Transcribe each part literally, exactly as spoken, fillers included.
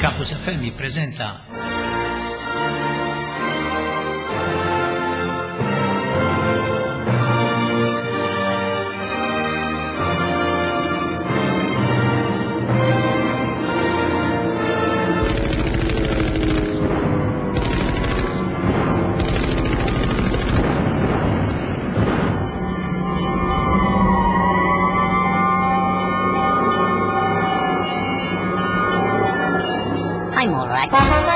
Campus F M jippreżenta I'm all right.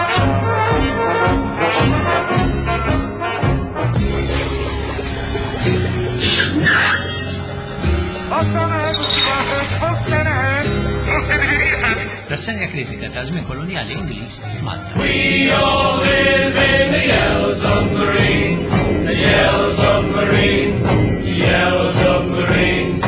Rassenja kritika ta' żmien kolonjali Ingliż f'Malta. We all live in the yellow submarine, the yellow submarine, the yellow submarine.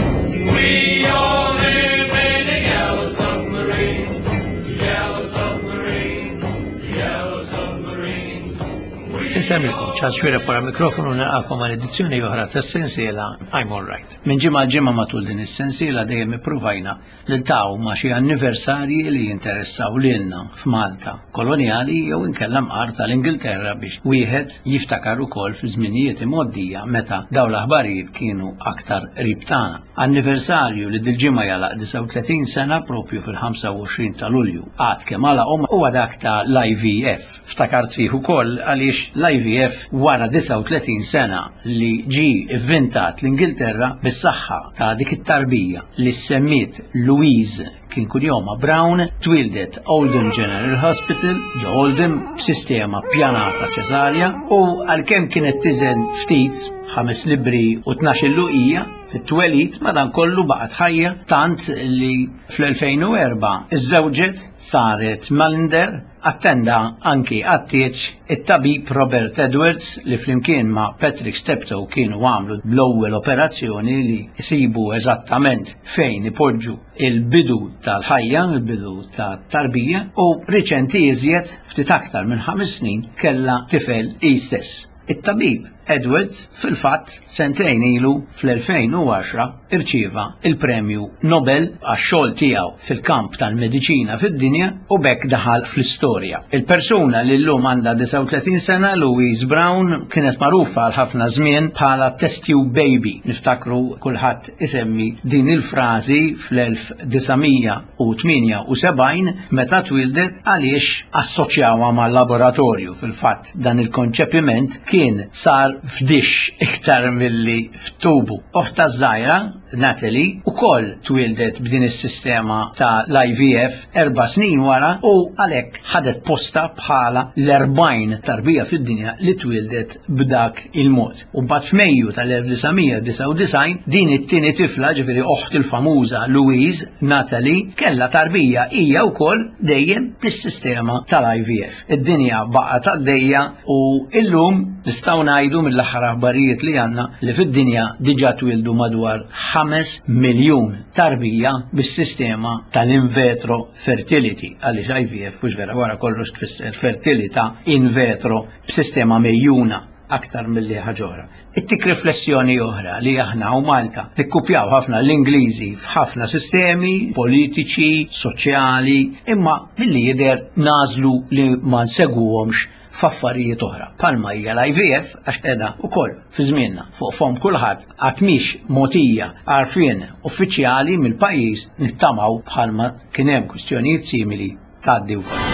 We all live in the yellow submarine, the yellow submarine, the yellow submarine. Insemilkom ċas xwira para mikrofonu nilqakom għal edizzjoni oħra tas-sensiela I'm All Right. Minn ġimgħa ġimgħa matul din is-sensiela dejjem ippruvajna liltaqgħu ma' xi anniversarji li jinteressaw lilna f'Malta, kolonjali jew inkella mqar tal-Ingilterra biex wieħed jiftakar ukoll fi żminijiet imgħoddija meta dawn l-aħbarijiet kienu aktar qrib tagħna. Anniversarju li dil-ġimgħa jalaq tlieta u tletin sena propju fil-ħamsa u għoxrin ta' Lulju. Għad kemm għalaqhom huwa dak ta' l-I V F. Ftakart fih ukoll għaliex l-I V F wara tlieta u tletin sena li ġi ivvintat l-Ingilterra bis-saħħa ta' dik it-tarbija li semmiet Louise kien kunjoma Brown twildet Oldham General Hospital ġo Oldham b'sistema pjanata ċesarja u għalkemm kienet tiżen ftit ħames libri u tnax-il luqija fit-twelid madankollu baqgħet ħajja tant li fl-elfejn u erba' iżżewġet saret Mallender attenda anki għattieċ it-tabib Robert Edwards li flimkien ma' Patrick Steptoe kienu għamlu l-ewwel operazzjoni li jsibu eżattament fejn ipoġġu il-bidu tal-ħajja, il-bidu tat-tarbija u riċenti iżjed ftit aktar minn ħames snin kellha tifel hi stess. It-tabib Edwards fil-fatt sentejn ilu fl-elfejn u għaxra irċieva il-premju Nobel għax-xogħol tiegħu fil-kamp tal-mediċina fid-dinja u bekk daħal fl-istorja. Il-persuna li llum għandha tlieta u tletin sena, Louise Brown, kienet magħrufa għal ħafna żmien bħala test tube baby. Niftakru kulħadd isemmi din il-frażi fl-elf desigħmija u tminja u sebgħin meta twildet għaliex assoċjawha mal-laboratorju. Fil-fatt dan il-konċepiment kien sar f'dix iktar milli f'tubu. Oħta żgħira Natalie ukoll twildet b'din is-sistema ta' l-I V F erba' snin wara u għalhekk ħadet posta bħala l-erbgħin tarbija fid-dinja li twildet b'dak il-mod. U mbagħad f'Mejju tal-elf desigħmija disa' u design din it-tieni tifla ġifieri oħt il-famuża Louise Natalie kellha tarbija hija wkoll dejjem bis-sistema tal-I V F. Id-dinja baqgħet għaddejja u illum nistgħu ngħidu mill-aħħar aħbarijiet li għandna li fid-dinja diġà twildu madwar ħames miljun tarbija bis-sistema tal-in vitro fertility għaliex I V F mhux vera wara kollox tfisser fertilità in vitro b'sistema mejjuna aktar milli ħaġora. Ittik riflessjoni oħra li aħna u Malta nikkupjaw ħafna l-Ingliżi f'ħafna sistemi politiċi, soċjali, imma milli jidher nażlu li ma nsegwhomx f'affarijiet oħra. Palma hija l-I V F għax qiegħda wkoll fi żmienna fuq fhom kulħadd qatt mhix mogħtija għarfien uffiċjali mill-pajjiż nittamaw bħalma kien hemm kwistjonijiet simili tgħaddi wkoll.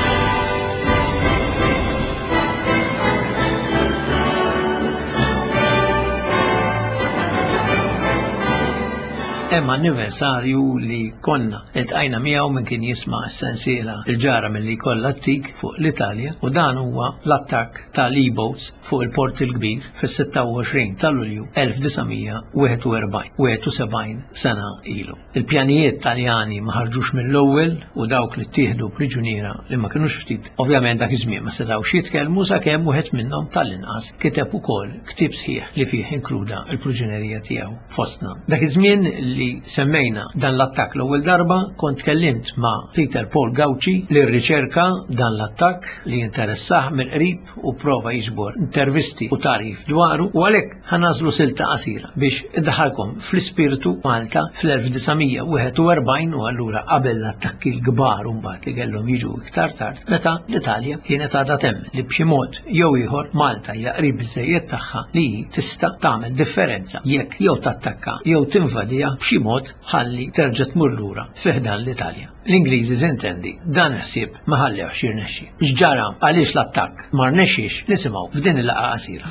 Hemm anniversarju li konna iltqajna miegħu min kien jisma' s-sensiela il-ġara milli jkollha tik fuq l-Italja u dan huwa l-attakk tal-E-boats fuq il-port il-kbir fis-sitta u għoxrin ta' Lulju elf desigħmija wieħed u erbgħin, wieħed u sebgħin sena ilu. Il-pjanijiet Taljani ma ħarġux mill-ewwel u dawk li ttieħdu priġuniera li ma kinux ftit ovvjament dak iż-żmien ma setgħux jitkellmu sakemm wieħed minnhom tal-inqas kiteb ukoll ktieb sħiħ li fih inkluda l-priġunerija tiegħu fostna. Dak iż-żmien illi semmejna dan l-attak l-ewwel darba kont kellimt ma' Peter Paul Gauci li rriċerka dan l-attak li interessaħ mill-qrib u prova jiġbor intervisti u tarif dwaru u għalhekk ħanażlu silta qasira biex iddaħħalkom fl-ispirtu Malta fl-elf design wieħed u erbgħin u allura qabel l-attakki l-kbar mbagħad li kellhom jiġu iktar tard meta l-Italja kienet għadha temmen li b'xi mod jew ieħor Malta hija qrib biżżejjed tagħha li tista' tagħmel differenza jekk jew tattakka jew tinvadija b'xi mod ħalli terġa' tmur lura fih dan l-Italja. L-Ingliżi żintendi dan ħsieb ma ħallewx jirnexxi. X'ġara għaliex l-attakk ma rnexxiex nisimgħu f'din il-laqgħa qasira.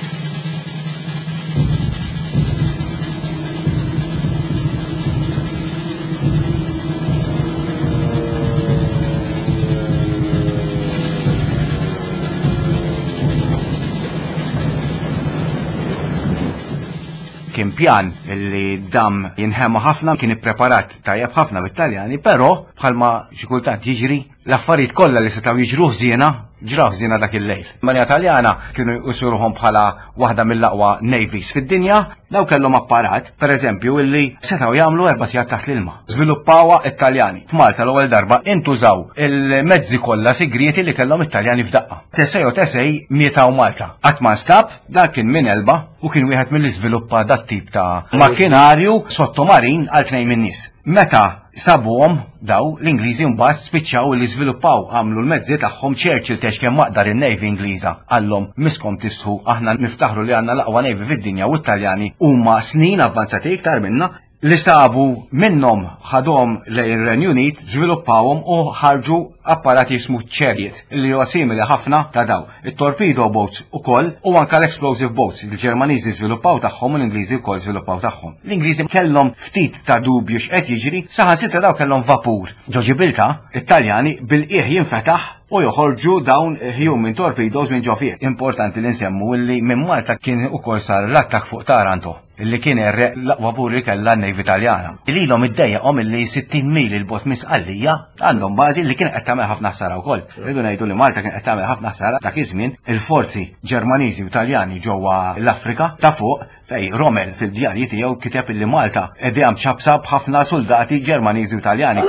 Kien pjan illi dam jinħema ħafna, kien ippreparat tajjeb ħafna bit-Taljani, però bħalma xi kultant jiġri l-affarijiet kollha li setgħu jiġru ħżiena ġraw ħżiena dak il-lejl. Marja Taljana kienu jqusuruhom bħala waħda mill-aqwa navies fid-dinja, daw kellhom apparat, pereżempju, illi setgħu jagħmlu erba' sigħat taħt l-ilma. Żviluppawha it-Taljani. F'Malta l-ewwel darba intużaw il-mezzi kollha segreti li kellhom it-Taljani f'daqqa. Tesej u tesej mietaw Malta. Qatt ma nstab, dak kien minn Elba u kien wieħed mill-iżviluppa dat tip ta' makkinarju sottomarin għal tnejn min-nies. Meta sabuhom daw l-Ingliżi mbagħad spiċċaw li żviluppaw għamlu l-mezzi tagħhom Churchill tex kemm maqdar in-Navy Ingliża għallhom miskom tisħu aħna niftaħru li għandna l-aqwa Navy fid-dinja u t-Taljani huma snin avvanzati iktar minna li sabu minnhom ħadhom lejn Unit żviluppawhom u ħarġu apparati jismu Chariot li huwa simili ħafna ta' daw. It-torpedo boats ukoll u anke l-explosive boats. Il-Ġermaniżi żviluppaw tagħhom u l-Ingliżi wkoll żviluppaw tagħhom. L-Ingliżi kellhom ftit ta' dubju x'qed jiġri, saħansitra daw kellhom vapur. Ġo Ġibilta, it-Taljani bil-qiegħ jinfetaħ u joħorġu dawn human torpedoes minn ġo fih. Importanti li nsemmu illi minn Malta kien ukoll sar l-attak fuq Taranto illi kien erreq l-vapur li kellha n-Navy Taljana. Ililhom iddejjaqhom illi sittin mil il-bot misqallija għandhom bażi li kien qed tagħmel ħafna ħsara wkoll. Rridu ngħidu li Malta kien qed tagħmel ħafna ħsara dak iż-żmien il-forzi Ġermaniżi u Taljani ġewwa l-Afrika ta' fuq fej Rommel fil-djarji tiegħu kiteb illi Malta qegħdha mċabsa b'ħafna soldati Ġermaniżi u Taljani.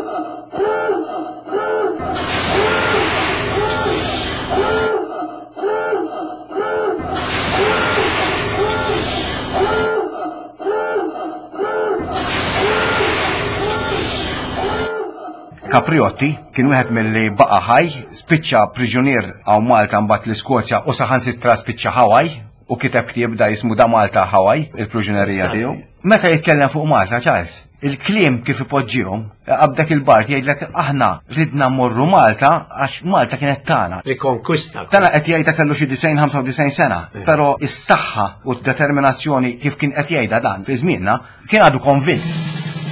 Capriotti kien wieħed milli baqa' ħaj, spiċċa priġunier għaw Malta mbagħad l-Iskozja u saħansitra spiċċa Hawaii u kiteb ktieb da jismu da Malta Hawaii, il-priġunerija tiegħu. Meta jitkellem fuq Malta, Charles, il-kliem kif ipoġġihom qabdak il-bart jgħidlek aħna ridna mmorru Malta għax Malta kienet tagħna. Rikonkwista. Tana qed jgħidha kellu xi disejn ħamsa u disejn sena, però is-saħħa u d-determinazzjoni kif kien qed jgħidha dan fi żmienna kien għadu konvint.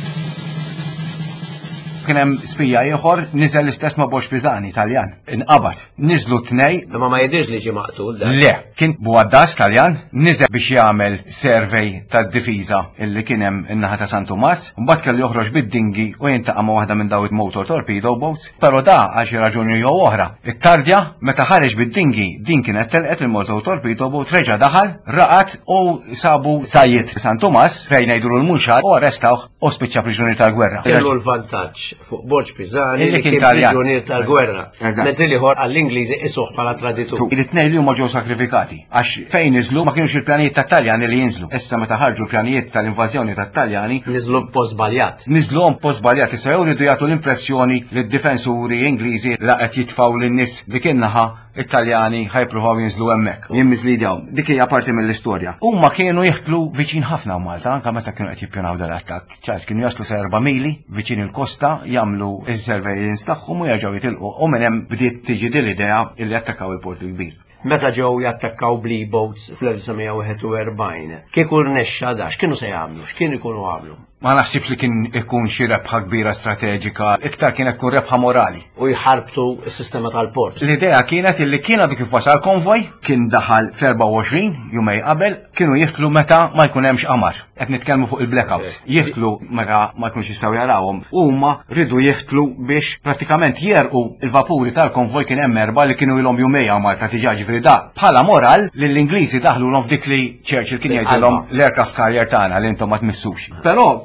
Kien hemm spija ieħor niżel l-istess ma' Bosch Pisani Taljan. Inqabad. Niżlu tnej. Ma ma jidhirx li ġie maqtul dan. Le, kien Buaddas Taljan niżel biex jagħmel survey tad-difiża illi kien hemm in-naħa ta' San Tomas, mbagħad kellu joħroġ bid-dingi u jintaqa' ma' waħda minn daw it-motor torpedo boats, però da għal xi raġuni jew oħra. It-tardja meta ħareġ bid-dingi din kienet telqet il-motor torpedo boat reġa' daħal, raqat u sabu sajjid San Tomas fejn ngħidulu l-munxar u arrestawh u spiċċa priġunier tal-gwerra. Kellu l-vantaġġ fuq Bosch Pisani Illi li kien kien Taljan. priġunier tal-gwerra. Eżatt. Mentre ieħor għall-Ingliżi isuh bħala traditur. Il-tnej li huma ġew sakrifikati għax fejn niżlu ma kienux il-pjanijiet tat-Taljani li jinżlu. Issa meta ħarġu l-pjanijiet tal-invażjoni tat-Taljani Niżlu b'post baljat. niżluhom post baljat issa jew ridu jagħtu l-impressjoni lid-difensuri Ingliżi li qed jitfgħu lin-nies dik in-naħa it-Taljani ħajpruvaw jinżlu hemmhekk. Jien miżlidjaw. Dik hija parti mill-istorja. Huma kienu jeħtlu viċin ħafna Malta anke meta kienu qed jippjanaw dal-attakk. ċars kienu jaslu sa erba' mili viċin il-kosta jagħmlu il-surveillance tagħhom u jerġgħu jitilqu u minn hemm bdiet tiġi din l-idea illi attakkaw il-port il-kbir. Meta ġew jattakkaw blee boats fl-elf design u erbgħin. Kieku rnexxa da x'kienu se jagħmlu, x'kienu jkunu għamlu. Ma naħsibx li kien ikun xi rebħa kbira strateġika, iktar kienet tkun rebħa morali. U jħarbtu s-sistema tal-port. L-idea kienet illi kien għadu kif wasal konvoj, kien daħal f'erba' u għoxrin jumej qabel, kienu jihtlu meta ma jkun hemmx qamar. Qed nitkellmu fuq il-blackouts. Jihtlu meta ma jkunx jistgħu jarawhom. Huma rridu jihtlu biex prattikament jerqu il-vapuri tal-konvoj kien hemm erba' li kienu ilhom jumejja Malta tiġa ġifri da. Bħala moral li l-Ingliżi daħlu l f'dik li Churchill kien jgħidilhom l-aircraft carrier tagħna li intom ma tmissux. Però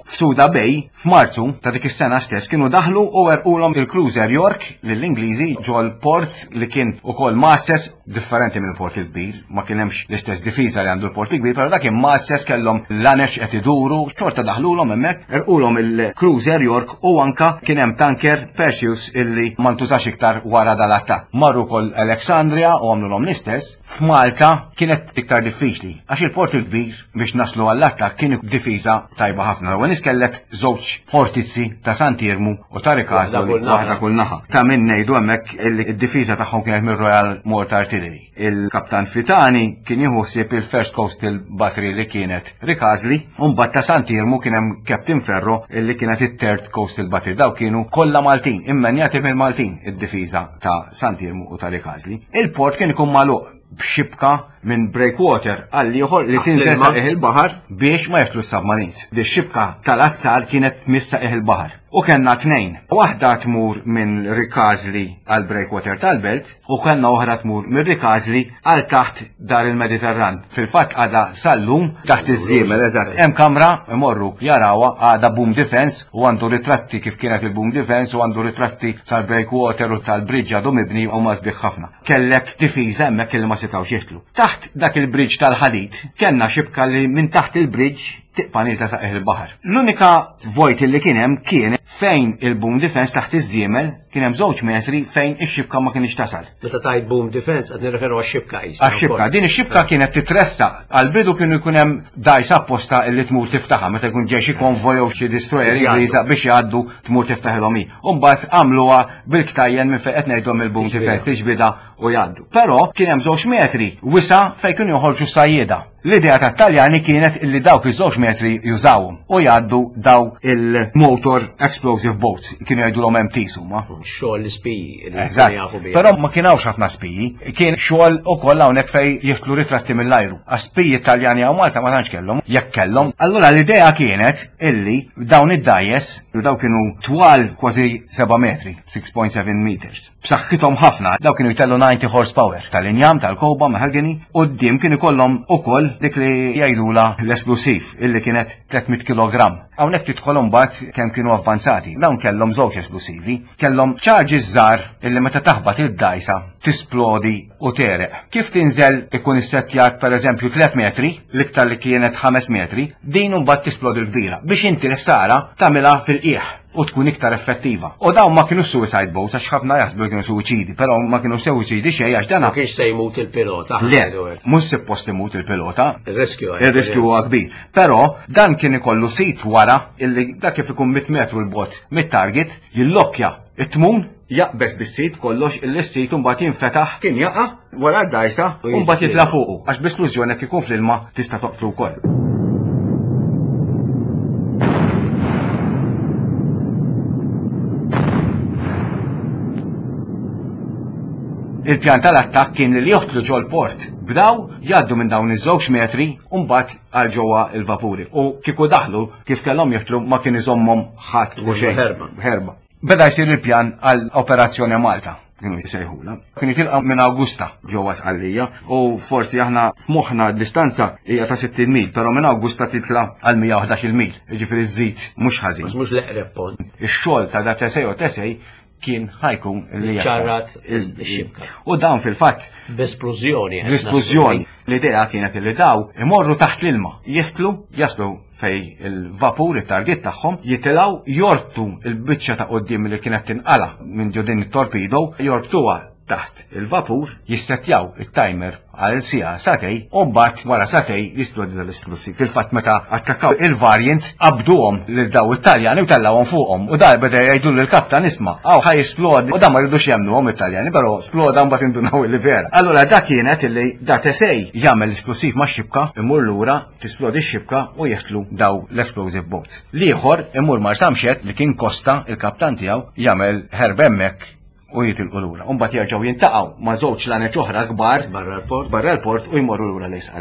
f'Suda Bay f'Marzu ta' dik is-sena stess kienu daħlu u werqulhom il-Cruiser York lill-Ingliżi ġol port li kien ukoll masses differenti mill-port il-kbir, ma kien hemmx l-istess difiża li għandu l-port il-kbir, però dak kien masses kellhom l-anex qed iduru, xorta daħlulhom hemmhekk, erqulhom il-Cruiser York u anka kien hemm tanker Perseus illi ma ntużax iktar wara dal-attakk. Marru wkoll Alexandria u għamlulhom l-istess, f'Malta kienet iktar diffiċli għax il-port il-kbir biex naslu għall-attakk kien difiża tajba ħafna. U niskellek żewġ fortizzi ta' Sant'Irmu u ta' Ricasoli waħda kull naħa. Ta' min ngħidu hemmhekk id-difiża tagħhom kienet mir-Royal Mortar Artillery. Il-Kaptan Fitani kien jieħu ħsieb il-First Coastal Battery li kienet Ricasoli, u mbagħad ta' Sant'Irmu kien hemm Captain Ferro illi kienet it-Third Coastal Battery. Daw kienu kollha Maltin, immenjati mill-Maltin id-difiża ta' Sant'Irmu u ta' Ricasoli. Il-port kien ikun magħluq b'xibka minn breakwater għalli joħor li tinżel saqiħ il-bahar biex ma jaħtlu s-submarines. Di xibka tal-azzar kienet missa il-bahar. U kenna tnejn. Waħda tmur minn Ricasoli għal breakwater tal-belt u kenna oħra tmur minn Ricasoli għal taħt dar il-Mediterran. Fil-fatt għada sal-lum taħt iż-żiemel eżatt. Hemm kamra imorru jarawa għada boom defense u għandu ritratti kif kienet il-boom defense u għandu ritratti tal-breakwater u tal-bridge għadu mibni u mażbiħ ħafna. Kellek difiża hemmhekk li ma setgħux jitlu. Taħt dak il-bridge tal-ħadid kenna xibka li minn taħt il-bridge tiqpa nizla saqih il-bahar. L-unika vojt li kien hemm kien fejn il-boom defense taħt iż-żiemel kien hemm żewġ metri fejn ix-xibka ma kienx tasal. Meta tajt boom defense qed nirreferu għax-xibka issa. Għax-xibka, din ix-xibka kienet titressa għall-bidu kienu jkun hemm dajsa apposta li tmur tiftaħha meta jkun ġej xi konvoj jew xi destroyer Ingliża biex jgħaddu tmur tiftaħilhom hi. U mbagħad għamluha bil-ktajjen minn fejn qed ngħidhom il-boom defense tiġbida u jgħaddu. Però kien hemm żewġ metri wisa fejn kienu joħorġu sajjieda. L-idea ta' Taljani kienet illi dawk iż-żewġ metri jużawhom u jgħaddu daw il-motor explosive boats kienu jgħidulhom hemm tisuma. Xogħol l-ispiji. Eżatt. Però ma kienawx ħafna spiji, kien xogħol ukoll hawnhekk fejn jiftlu ritratti mill-ajru. Għas-spiji Taljani hawn Malta ma tantx kellhom, jekk kellhom. Allura l-idea kienet illi dawn id-dajes daw kienu twal kważi seba' metri, six point seven meters. B'saħħithom ħafna, daw kienu jtellu ninety horsepower tal-injam tal-kowba mahagani u d-dim kienu kollhom ukoll dik li jgħidula l-esplosiv illi kienet tliet kilogramm. Hawnhekk tidħolhom mbagħad kemm kienu avvanzati. Dawn kellhom żewġ esplosivi, kellhom charges żgħar illi meta taħbad id-dajsa tisplodi u tereq. Kif tinżel ikun issettjat pereżempju tliet metri, l-iktar li kienet ħames metri, din mbagħad tisplodi l-kbira biex inti l-ħsara tagħmilha fil-qiegħ u tkun iktar effettiva. U dawn ma kienu suicide boats għax ħafna jaħsbu kienu suicidi, però ma kienu suicidi xejn għax dan ma kienx se jmut il-pilota. Le, mhux suppost imut il-pilota. Ir-riskju Ir-riskju huwa kbir. Però dan kien ikollu sit wara illi dak kif ikun mit metru l-bot mit-target jillokkja it-tmun jaqbes bis-sit kollox il-sit mbagħad jinfetaħ kien jaqa' wara d-dajsa u mbagħad jitla' fuqu għax b'esplużjoni jekk ikun fl-ilma tista' toqtlu wkoll. Il-pjan tal-attakk kien li joħtlu ġol port. Bdaw jgħaddu minn dawn iż-żewġ metri u mbagħad għal ġewwa l-vapuri. U kieku daħlu kif kellhom joħtlu ma kien iżommhom ħadd u xejn. Herba. Beda jsir il-pjan għal Operazzjoni Malta. Kienu jsejħula. Kien jitilqa' minn Awgusta ġewwa Sqallija u forsi aħna f'moħħna d-distanza hija ta' sittin mil, però minn Awgusta titla' għal mija u ħdax-il mil. Jiġifieri żżid mhux ħażin. Mhux l-eqreb pont. Ix-xogħol ta' da tesej u tesej kien ħajkun li ċarrat il-xibka. U dawn fil-fatt b'esplużjoni. L-esplużjoni. L-idea kienet li daw imorru taħt l-ilma, jihtlu, jaslu fej il-vapur, il-target tagħhom, jitilgħu jortu il-biċċa ta' qoddim li kienet tinqala minn ġodin it-torpido, jortuha taħt il-vapur, jissettjaw il-timer għal sija satej, u mbagħad wara satej jisplodi l-esplosiv. Fil-fatt meta attakkaw il-varjent qabduhom lil daw it-Taljani u tellawhom fuqhom u dar beda jgħidu lill-kaptan isma' aw ħaj esplodi u dan ma rridux jemnuhom it-Taljani, però sploda mbagħad indunaw li vera. Allura dak kienet illi da tesej jagħmel l-esplosiv max-xibka, imur lura tisplodi x-xibka u jeħtlu daw l-explosive boats. L-ieħor imur mar Samxet li kien Kosta il-kaptan tiegħu jagħmel ħerb hemmhekk u jitilqu lura. Mbagħad jerġgħu jintaqgħu ma' żewġ laneġ oħra kbar barra l-port barra l-port u jmorru lura lejn Sqallija.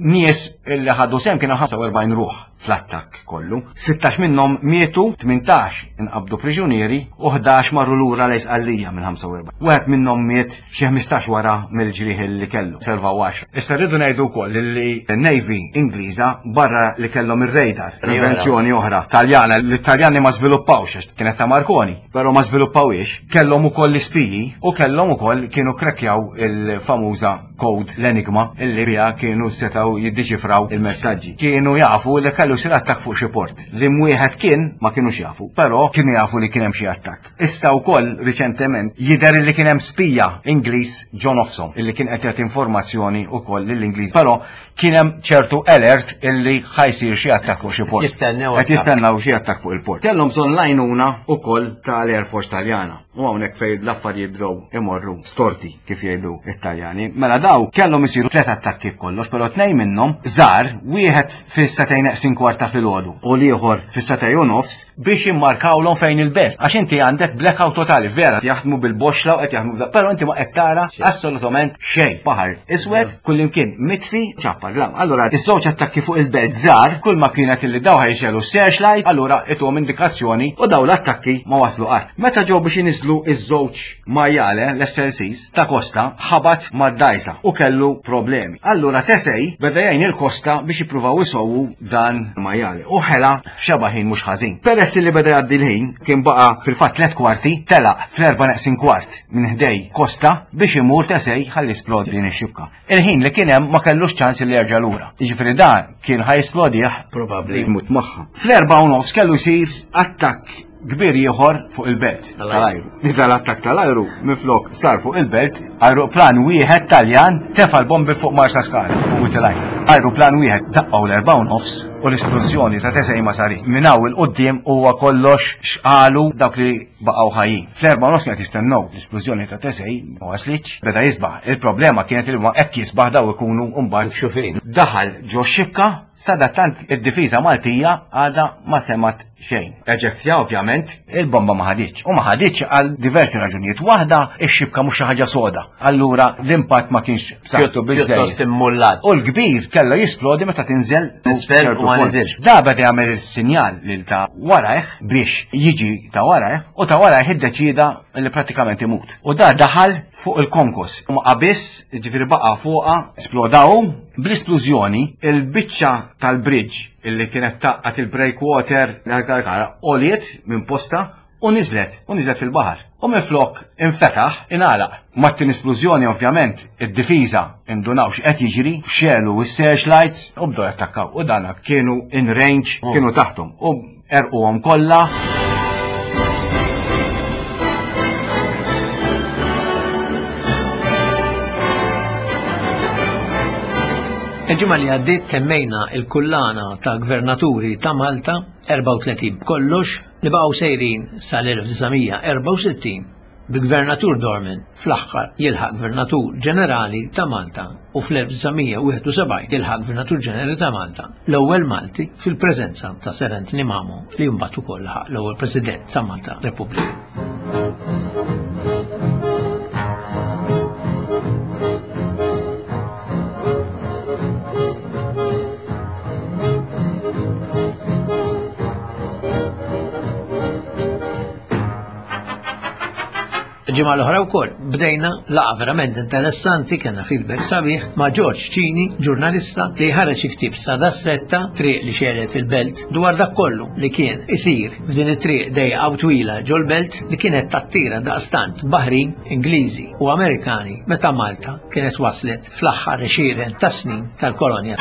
nies illi ħadu sem kienu ħamsa u erbajn ruħ fl-attakk kollu. sittax minnhom mietu, tmintax inqabdu priġunieri u ħdax marru lura lejn Sqallija minn ħamsa u erbajn. Wieħed minnhom miet xi ħmistax wara mill-ġrieħ li kellu, serva għaxra. Issa rridu ngħidu wkoll li n-Navy Ingliża barra li kellhom ir-radar, invenzjoni oħra Taljana li Taljani ma żviluppawx għax kienet ta' Marconi, però ma żviluppawiex, kellhom ukoll l-ispiji u kellhom ukoll kienu krekkjaw il-famuża code l-Enigma illi biha kienu setgħu jiddiċifraw il-messaġġi. Kienu jafu li kellu sir attak fuq xi port. Li mwieħed kien ma kienux jafu, però kienu jafu li kien hemm xi attakk. Issa wkoll riċentement jidher li kien hemm spija Ingliż John Ofsom illi kien qed jagħti informazzjoni wkoll lill-Ingliż, però kien hemm ċertu alert illi ħajsir xi attakk fuq xi port. Jistennew Qed jistennew xi attakk fuq il-port. Kellhom bżonn lajnuna wkoll tal-Air Force Taljana. U hawnhekk fejn l-affarijiet bdew imorru storti kif jgħidu it-Taljani. Mela daw kellhom isiru tliet attakki kollox, però tnejn minnhom żgħar, wieħed fis-satejn neqsin kwarta filgħodu u l-ieħor fis-satejn u nofs biex jimmarkawlhom fejn il-belt. Għax inti għandek blackout totali, vera jaħdmu bil-boxla u qed jaħdmu bla, però inti ma qed tara assolutament xejn. Baħar iswed kullimkien mitfi ċappar lam. Allura iż-żewġ attakki fuq il-belt żgħar kull ma kienet illi daw ħejxelu searchlight, allura ituhom indikazzjoni u daw l-attakki ma waslu qatt. Meta ġew biex inislu iż-żewġ majjale l-S L Cs ta' Kosta ħabat mad-dajsa u kellu problemi. Allura Tesej beda jgħin il-Kosta biex jippruvaw isowu dan majjale u ħela xabaħin mhux ħażin. Peress li beda jgħaddi l-ħin kien baqa' fil-fatt tliet kwarti telaq fl-erba' neqsin kwart minn ħdej Kosta biex imur Tesej ħalli splodi din ix-xibka. Il-ħin li kien hemm ma kellux ċans li jerġa' lura. Jiġifieri dan kien ħajsplodih Probabbli. jmut magħha. Fl-erba' u nofs kellu jsir attakk kbir ieħor fuq il-belt tal-ajru. Nida l-attak tal-ajru minflok sar fuq il-belt, ajruplan wieħed Taljan tefa' l-bombi fuq Marsa Skala fuq il-ajru. Ajruplan wieħed daqqaw l-erba' u nofs u l-esplużjoni ta' Tesej ma sarit. Minnaw il-qoddim huwa kollox xqalu dawk li baqgħu ħajjin. Fl-erba' u nofs kienet jistennew l-esplużjoni ta' Tesej ma waslitx, beda jisbaħ. Il-problema kienet li ma hekk jisbaħ daw ikunu mbagħad xufin. Daħal ġo xibka sadattant id-difiża Maltija għadha ma semat xejn. Eġektja ovvjament il-bomba ma ħadiċ. U ma ħadiċ għal diversi raġunijiet. Waħda x-xibka mhux xi ħaġa soda. Allura l-impatt ma kienx b'saħħtu biżżejjed. U l-kbir kellha jisplodi meta tinżel isfel u ma niżilx. Da beda jagħmel is-sinjal lil ta' warajh biex jiġi ta' warajh u ta' warajh iddeċida li prattikament imut. U da daħal fuq il-konkos. U ma qabiss ġifieri baqa' fuqha splodaw bl-esplużjoni il-biċċa tal-bridge illi kienet taqqat il-breakwater l-karkara oliet minn posta u nizlet, u nizlet fil-bahar. U minn flok infetaħ inalaq. Mattin esplużjoni ovvjament id-difiża indunaw x'qed jiġri, xelu is-searchlights u bdew jattakkaw. U dana kienu in range, kienu taħtum u erquhom kollha. Il-ġimgħa li għaddiet temmejna il-kullana ta' gvernaturi ta' Malta erba' u tletin kollox li baqgħu sejrin sal-elf tisa' erba' u sittin bi-Gvernatur Dorman fl-aħħar jilħaq Gvernatur Ġenerali ta' Malta u fl-elf tisa' wieħed u sebgħin jilħaq Gvernatur Ġenerali ta' Malta l-ewwel Malti fil-preżenza ta' Ser Anthony Mamu li mbagħad ukoll ħaq l-ewwel President ta' Malta Repubblika. Ġimgħa l-oħra wkoll bdejna laqa verament interessanti kellna feedback sabiħ ma' George Cini, ġurnalista li ħareġ iktib sada stretta triq li xelet il-belt dwar dak kollu li kien isir f'din it-triq dejqa u twila ġol belt li kienet tattira daqstant Baħrin, Ingliżi u Amerikani meta Malta kienet waslet fl-aħħar għexieren ta' snin tal-kolonja.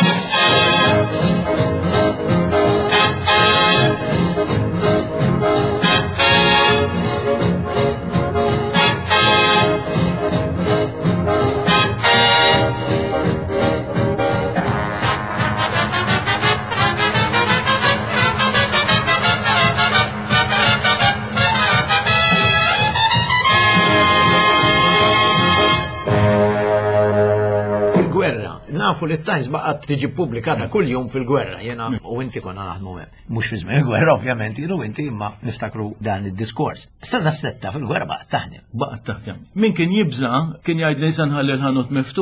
Nafu li t-Times baqgħet tiġi pubblikata kuljum fil-gwerra, jena u inti konna naħdmu hemm. Mhux fi żmien il-gwerra ovvjament, jienu inti imma niftakru dan id-diskors. Stada stetta fil-gwerra baqgħet taħdem. Baqgħet taħdem. Min kien jibża kien jgħid li se nħalli l-ħanut miftuħ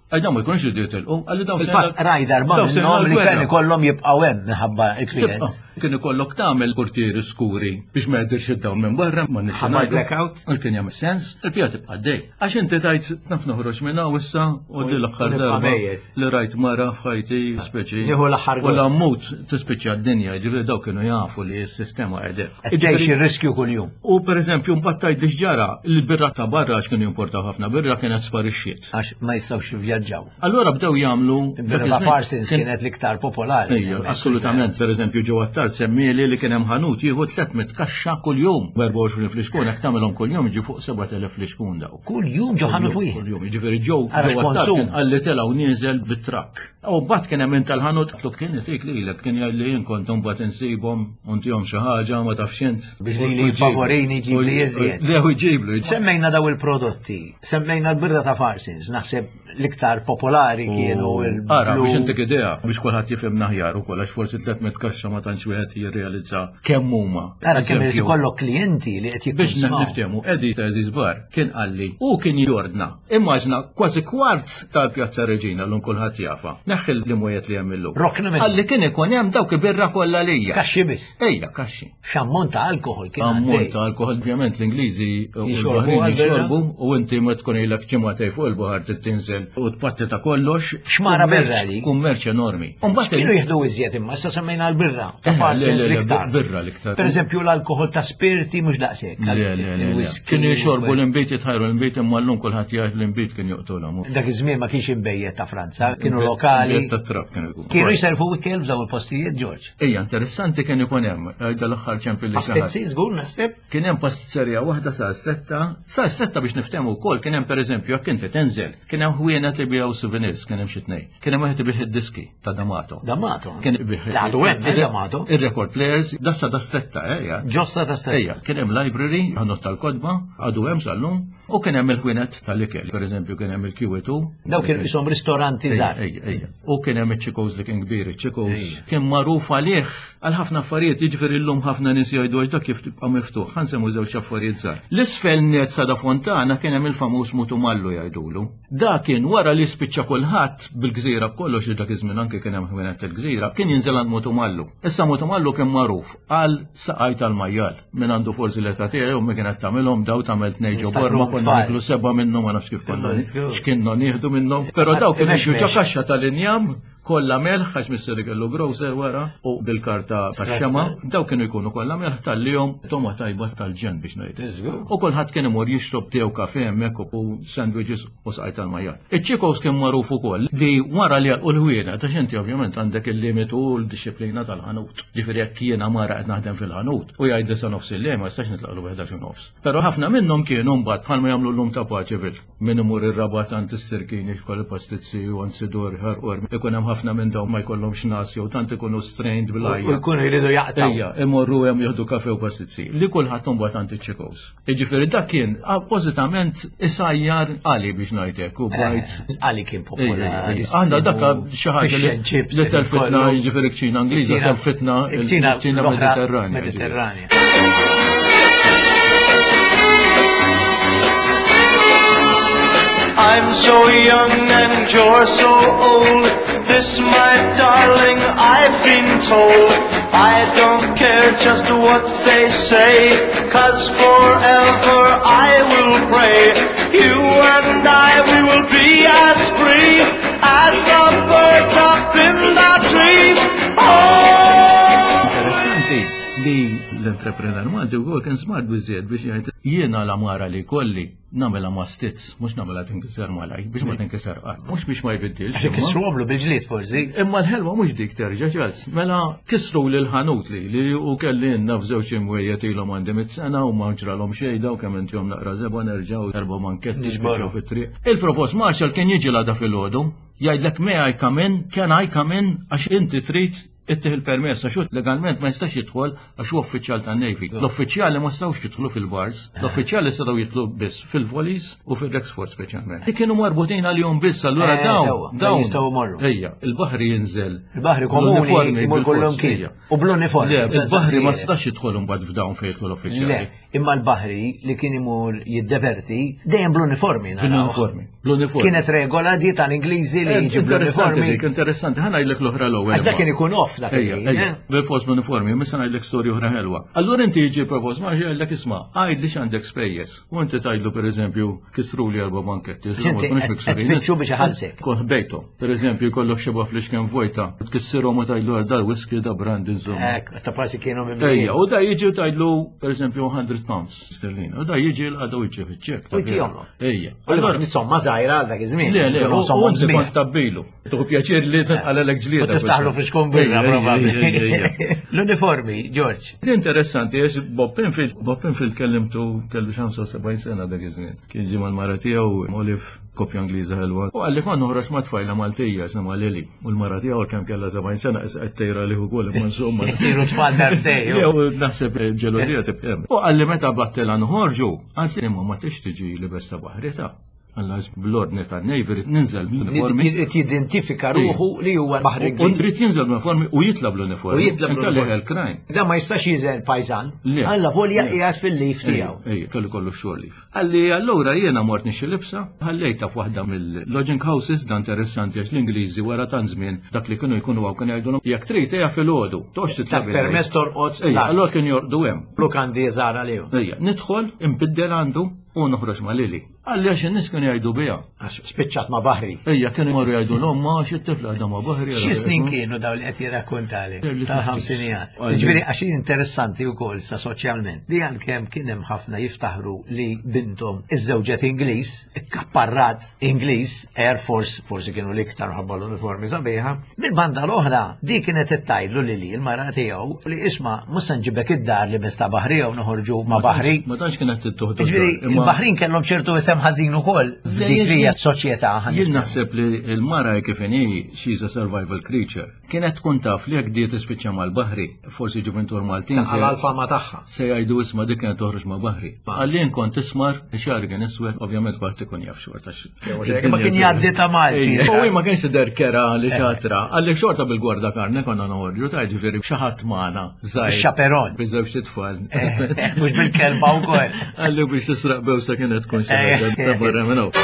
Għajda ma jkunx id jitilqu, għalli daw Il-fatt rajder ma minnom li kien ikollhom jibqgħu hemm minħabba il-klient. Kien ikollok tagħmel portieri skuri biex ma jgħidilx id-dawn minn barra, ma nixxu Ħabba blackout? U kien jagħmel sens, il-pija tibqa' dej. Għax inti tajt naf noħroġ minn hawn issa u li l-aħħar nibqa' darba mejjed. li rajt mara f'ħajti speċi. Nieħu l-aħħar U gost. l-ammut tispiċċa d-dinja, ġifieri daw kienu jafu li s-sistema qiegħda. Tgħix ir-riskju kuljum. U pereżempju mbagħad tajt biex ġara il-birra ta' barra għax kienu jimportaw ħafna birra kienet sparixxiet. Għax ma jistgħux jivvjaġġaw. Allura bdew jagħmlu Il-birra ta' Farsins kienet l-iktar popolari. Ejja, assolutament, per eżempju ġewwa Tart semmieli li kien hemm ħanut jieħu tliet kaxxa kuljum. erba' fl-iskun hekk tagħmelhom kuljum jiġi fuq seba' elef fl-iskun daw. Kull jum ġo ħanut wieħed. Kuljum, jiġifieri ġew Għarax ġewwa Tart konsum. kien qalli tela u nieżel bit-trakk. U mbagħad kien hemm inta l-ħanut qed kien itik lilek kien jgħidli jien kont mbagħad insibhom untihom xi ħaġa ma tafx int. Biex li li favorini ġib li jeżjed. Le hu jġiblu. Semmejna daw il-prodotti, semmejna l-birra ta' Farsins, naħseb l-iktar popolari kienu Ara, biex il-blu. intik idea, biex kulħadd jifhem naħjar ukoll għax forsi tliet kaxxa ma tantx wieħed jirrealizza kemm huma. Ara kemm irid Eżempju, ikollok klijenti li qed biex jikkonsmaw. niftehmu, Edi ta' Zizbar kien qalli u kien jordna. Immaġna kważi kwart tal-Pjazza Reġina l kulħadd jafa. Neħħil li mwiet li jagħmillu. Rokna minn Qalli kien ikun hemm dawk il-birra kollha lija. kaxxi biss. Ejja, kaxxi. X'ammont ta' alkohol kien Ammont għaddej. ta' alkohol ovvjament l-Ingliżi u Jixorbu l-Baħrin għal-birra? jixorbu u inti ma tkun ilek ġimgħatej fuq il-baħar tittinżel u tpatti ta' kollox. Xmara Kummerċ- birra li? Kummerċ enormi. Mbagħad Kienu jieħdu iżjed imma, issa semmejna l-birra. Ta' Eh, Farsins le, le, le, l-iktar. birra l-iktar. Per eżempju l-alkohol ta' spiriti mhux daqshekk. Le, le, le, le. Il-whisky, Kienu jixorbu l-imbit jitħajru l-imbit imma llum kulħadd jgħid l-imbit kien joqtolhom. Dak iż-żmien ma kienx imbejjed ta' Franza, kienu lokali. Ta' trab kienu jkunu. Kienu jservu ikel f'daw il-postijiet, George. Ejja, interessanti kien ikun hemm, għajda l-aħħar ċempil li Pastezzi żgur naħseb. Kien hemm pastizzerija waħda sa' setta, sa' setta biex niftehmu wkoll, kien hemm pereżempju jekk inti tenżel, kien hemm ħwienet li bijaw souvenirs, kien hemm xi tnejn. Kien hemm wieħed ibih id-diski ta' Damato. Damato. Kien ibih. L-għadu hemm, eh, Damato. Ir-record players, dassa da stretta, ejja. Ġosta ta' stella. Ejja, kien hemm library, għannot tal-kodba, għadu hemm sal-lum, u kien hemm il-ħwienet tal-ikel, pereżempju kien hemm il-Q E two. Daw kienu isom ristoranti żgħar. Ejja, ejja. U kien hemm iċ-ċikos li kien kbir, iċ-ċikos Ejja. kien magħruf għalih għal ħafna affarijiet, jiġifieri llum ħafna nies jgħidu għax dak kif tibqa' miftuħ, ħansemmu żewġ affarijiet żgħar. L-isfel net sa da Fontana kien hemm il-famuż Mutumallu jgħidulu. Da kien wara li spiċċa kulħadd bil-gżira kollox li dak iż-żmien anke kien hemm ħwienet il-gżira, kien jinżel għand Mutumallu. Issa Mutumallu kien magħruf għal saqaj tal-majjal. Min għandu forsi l-età tiegħi u min kienet tagħmilhom daw tagħmel tnejġu borma konna tfal. niklu seba' minnhom ma nafx kif konna Let's go. x'kienna nieħdu minnhom. Però daw kien Mex, ixu mex. ġa kaxxa tal-injam kollha melħ għax missieri kellu grocer wara u bil-karta tax-xema, daw kienu jkunu kollha melħ tal-lihom toma tajba tal-ġen biex ngħid. U kulħadd kien imur jixrob tiegħu kafe hemmhekk u sandwiches u saqaj tal-majjal. Iċ-ċikos kien magħruf ukoll li wara li u l-ħwiena ta' xinti ovvjament għandek il-limit u l-disciplina tal-ħanut. Ġifieri jekk jiena mara qed naħdem fil-ħanut u jgħid li sa nofs il-lejl ma jistax nitlaqlu wieħed xi nofs. Però ħafna minnhom kienu mbagħad bħalma jagħmlu llum ta' paċevil. Min imur ir-rabat għand is-sirkini jkoll pastizzi u ansidur ħarqor. Ikun hemm ħafna minn dawn ma jkollhomx nas jew tant ikunu strained U bil-ajja. jkunu jridu jaqtaw. Ejja, imorru hemm jieħdu kafe u pastizzi. Li kulħadd imbagħad għand iċ-ċikos. Jiġifieri dak kien appożitament isajjar għali biex ngħidlek u bajt. Għali kien popolari. Għandha dakka xi ħaġa li li telfitna jiġifieri kċina Ingliża telfitna il-ċina Mediterranja. Mediterranja. I'm so young and you're so old. This, my darling, I've been told. I don't care just what they say, 'cause forever I will pray. You and I, we will be as free as the birds up in the trees. Oh! Interessanti li l-entrepreneur Malti wkoll kien smart biżjed biex jgħid jiena l-amara li kolli nagħmilha ma' stizz, mhux nagħmilha tinkiser malaj, biex ma tinkiser qatt, mhux biex ma jbiddilx. Għaxek isruoblu bil-ġlied forsi. Imma l-ħelwa mhux dik terġa' ġals. Mela kisru lil ħanut li li u kelli naf żewġ imwejjed ilhom għandi mit-sena u ma ġralhom xejda u kemm intihom naqra żebgħa nerġgħu erba' manketti Niġborru. spiċċaw fit-triq. Il-Provost Marshall kien jiġi l-għada fil-ħodu, jgħidlek may I come in, can I come in, għax inti trid ittih il-permess għax legalment ma jistax jidħol għax huwa uffiċjal tan-Navy. L-uffiċjali ma stawx jidħlu fil-bars, l-uffiċjali setgħu jidħlu biss fil-Volleys u fil-Rexford speċjalment. Li kienu marbutin għalihom biss allura Eh, dawn daw, dawn jistgħu morru. Ejja, il-baħri jinżel. Il-baħri komuni Bl-uniformi, jmur bil-forz, kollhom kien. ejja. U bl-uniformi. Le, il-baħri ma stax jidħol imbagħad f'dawn fejn jidħlu l-uffiċjali. Le. imma l-Baħri li kien imur jiddeverti dejjem bl-uniformi naraw. Bl-uniformi. Bl-uniformi. Kienet regola di tal-Ingliżi li jiġi Interessanti bl-uniformi. dik, interessanti. Ħana jgħidlek l-oħra l-ewwel. Għax dak kien ikun off dak Ejja, il-ħin, ejja, eh? bil-fos bl-uniformi, missa ngħidlek storja oħra ħelwa. Allura inti jiġi propos ma jgħidlek isma' għajd li x'għandek spejjeż. U inti tgħidlu pereżempju kisru li erba' banketti. Ġinti, qed tfittxu biex iħallsek. Kol ħbejtu. Pereżempju jkollok xi bafli x'kien vojta, tkissirhom u tgħidlu dal whisky da brand insomma. Ek, ta' parsi kienu minn Ejja, u da jiġi tgħidlu pereżempju one hundred pounds sterlin. U da jiġi l-għadu jiġi fiċ-ċek. U jtihomlu. Ejja. Allora, insomma, zaħira għal dak iż-żmien. Le, le, u Insomma, għonsi kont tabbilu. Tuħu pjaċir li għal-għalek ġlieda. U tiftaħlu friskon birra, Ejja, ejja, probabli. ejja, ejja. L-uniformi, George. Li interessanti, għax Bob Penfield, Bob Penfield kellimtu kellu xamsa u sebgħin sena dak iż-żmien. Kien ġi mal-mara tiegħu Olive kopja Ingliża ħelwa. U għalli kon noħroġ ma' tfajla Maltija isma' Lili. U l-mara tiegħu kemm kellha sebgħin sena qed tejra li ukoll imma insomma. Siru tfal darbtej. Jew naħseb ġelosija tibqem. U għalli meta battela nħorġu, għalli imma ma tix tiġi libes ta' baħrita. Għalla bl-ordni ta' nejveri ninżel bl-uniformi. Tidentifika ruħu li huwa baħri U trid jinżel bl-uniformi u jitla bl-uniformi. U jitla bl-uniformi. l-krajn. Da ma jistax jiżel pajzan. Le. Alla volja qiegħed fil-lif tiegħu. Ej, kellu kollu xogħol lif. Għalli allura jiena mort nixi libsa, ħallejta f'waħda mill-lodging houses da interessanti għax l-Ingliżi wara tan żmien dak li kienu jkunu għaw kienu jgħidulhom jekk trid ejja fil-ħodu. Tox Ta' permess torqod. Ejja, allura kien jorqdu hemm. Lukandi żara lihu. Ejja, nidħol, imbiddel għandu u noħroġ ma' Lili. Għalli għax in-nies kienu jgħidu biha. Spiċċat ma' baħri. Ejja, kienu jmorru jgħidu l-omma xi tifla għadha ma' baħri. Xi snin kienu daw li qed jirrakkuntali ta' ħamsinijat. Għalli. Ġifieri għax interessanti wkoll sa soċjalment. Li għalkemm kien hemm ħafna jiftaħru li bintom iż-żewġet Ingliż, kapparrat Ingliż, Air Force, forsi kienu l-iktar ħabba l-uniformi sabiħa. Mill-banda l-oħra, di kienet ittgħidlu li li l-mara tiegħu li isma' mhux se nġibek id-dar li besta baħri jew noħorġu ma' baħri. Ma tantx kienet tittuħdu. Ġifieri il-Baħrin kellhom ċertu isem ħażin ukoll f'dik li hija s-soċjetà. Jien naħseb li l-mara kif inhi she's a survival creature. Kienet tkun taf li jekk di tispiċċa mal-baħri, forsi ġuventur Maltin. Għal-alfama tagħha. Se jgħidu isma' dik kienet toħroġ ma' baħri. Għallien kont ismar xar kien iswed, ovvjament kwart ikun jaf xorta. Ma kien jgħaddi ta' Malti. U ma kienx der kera li xatra, għalli xorta bil-gwarda karne konna noħorġu ta' ġifieri xi ħadd magħna żgħir. Xaperon. Biżew xi tfal. Mhux bil-kelma wkoll. Għalli biex tisraq bewsa kienet tkun xi ħaġa ta' barra minn hawn.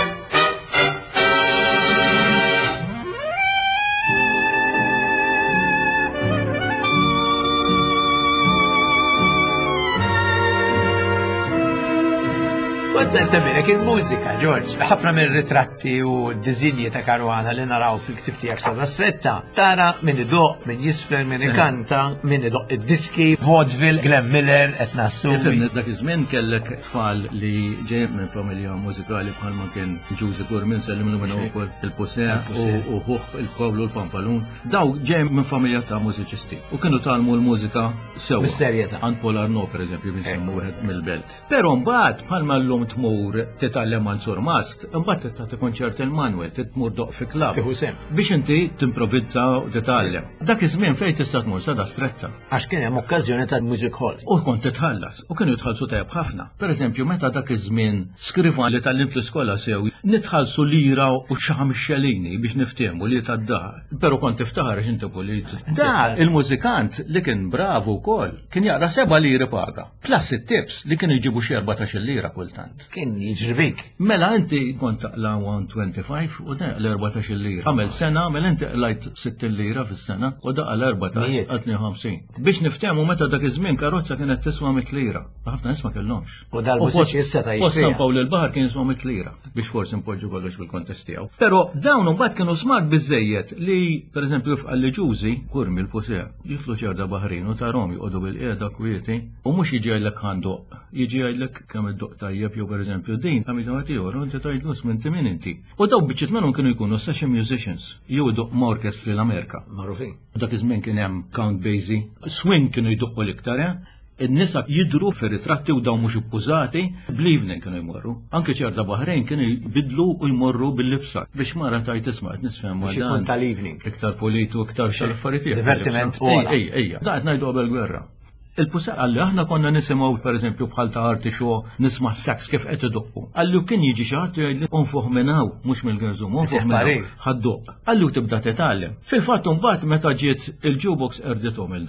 Għazza nsemmilek il-mużika, George. ħafna minn ritratti u dizinji ta' Karwana li naraw fil-ktib tiegħek sada stretta, tara minn idoq, minn jisfer, minn ikanta, minn idoq id-diski, vaudeville, Glenn Miller, qed nassumi. Fimni dak iż-żmien kellek tfal li ġej minn familja mużikali bħalma kien Giuseppe Gormin sellim minn ukoll il-Pusea u Huħ il-Pawlu l-Pampalun. Daw ġej minn familja ta' mużiċisti u kienu talmu l-mużika sew. Bis-serjetà. Ant Paul Arnaud pereżempju binsemmu wieħed mill-belt. Però mbagħad bħalma llum tmur titgħallem Mansur Mast, imbagħad tagħti konċert il-Manuel, titmur doq fi klabb. Tieħu sem. Biex inti timprovizza u titgħallem. Dak iż-żmien fejn tista' tmur sada stretta. Għax kien hemm okkażjoni ta' music hall. U kont titħallas, u kienu jitħallsu tajjeb ħafna. Pereżempju, meta dak iż-żmien skrivan li tal-lim fl-iskola sew, nitħallsu lira u xaħam xelini biex niftehmu li tad-daħar. Però kont tiftaħar għax inti polit. Da, il-mużikant li kien bravu wkoll kien jaqra seba' liri paga. Plus it-tips li kienu jġibu xi erbatax-il lira kultant. Kien jiġribik. Mela inti kont taqla one twenty-five u da l-erbatax-il lira. Għamel sena, mela inti qlajt sittin lira fis-sena u da l-erbatax għatni ħamsin. Biex niftehmu meta dak iż-żmien karozza kienet tiswa mit lira. Ħafna nies ma kellhomx. U dal-mużiċi issa ta' jixtrija. San Pawl il-Baħar kien jiswa mit lira biex forsi npoġġu kollox fil-kontest tiegħu. Però dawn imbagħad kienu smart biżejjed li pereżempju f'Alli Ġużi, kurmi l-Pusea, jitlu ċerda Baħrin u tarhom joqogħdu bil-qiegħda kwieti u mhux jiġi għajlek ħandoq, jiġi għajlek kemm id-doq tajjeb jew pereżempju din ta' mitu ieħor u inti tgħidlu sminti min inti. U daw biċċiet minnhom kienu jkunu session musicians, jew idoq ma' orkestri l-Amerika. Magħrufin. Dak iż-żmien kien hemm Count Basie, swing kienu jdoqqu l-iktar, in-nisa jidru fir-ritratti u dawn mhux ippużati, bl-evening kienu jmorru. Anke ċerda Baħrejn kienu jbidlu u jmorru bil-libsa biex mara tajt isma' qed nisfhem Biex ikun tal-evening. Iktar politu, iktar xal-affarijiet. Divertiment. Ej, ej, da qed ngħidu qabel gwerra. Il-Pusea għalli aħna konna nisimgħu pereżempju bħal ta' arti show nisma' sax kif qed idoqqu. Għallu kien jiġi xi ħadd jgħidli unfuħ minnaw mhux mill-għażum, unfuħ minnaw ħaddoq. Għallu tibda titgħallem. Fil-fatt imbagħad meta ġiet il-jukebox erdithom il-dawn.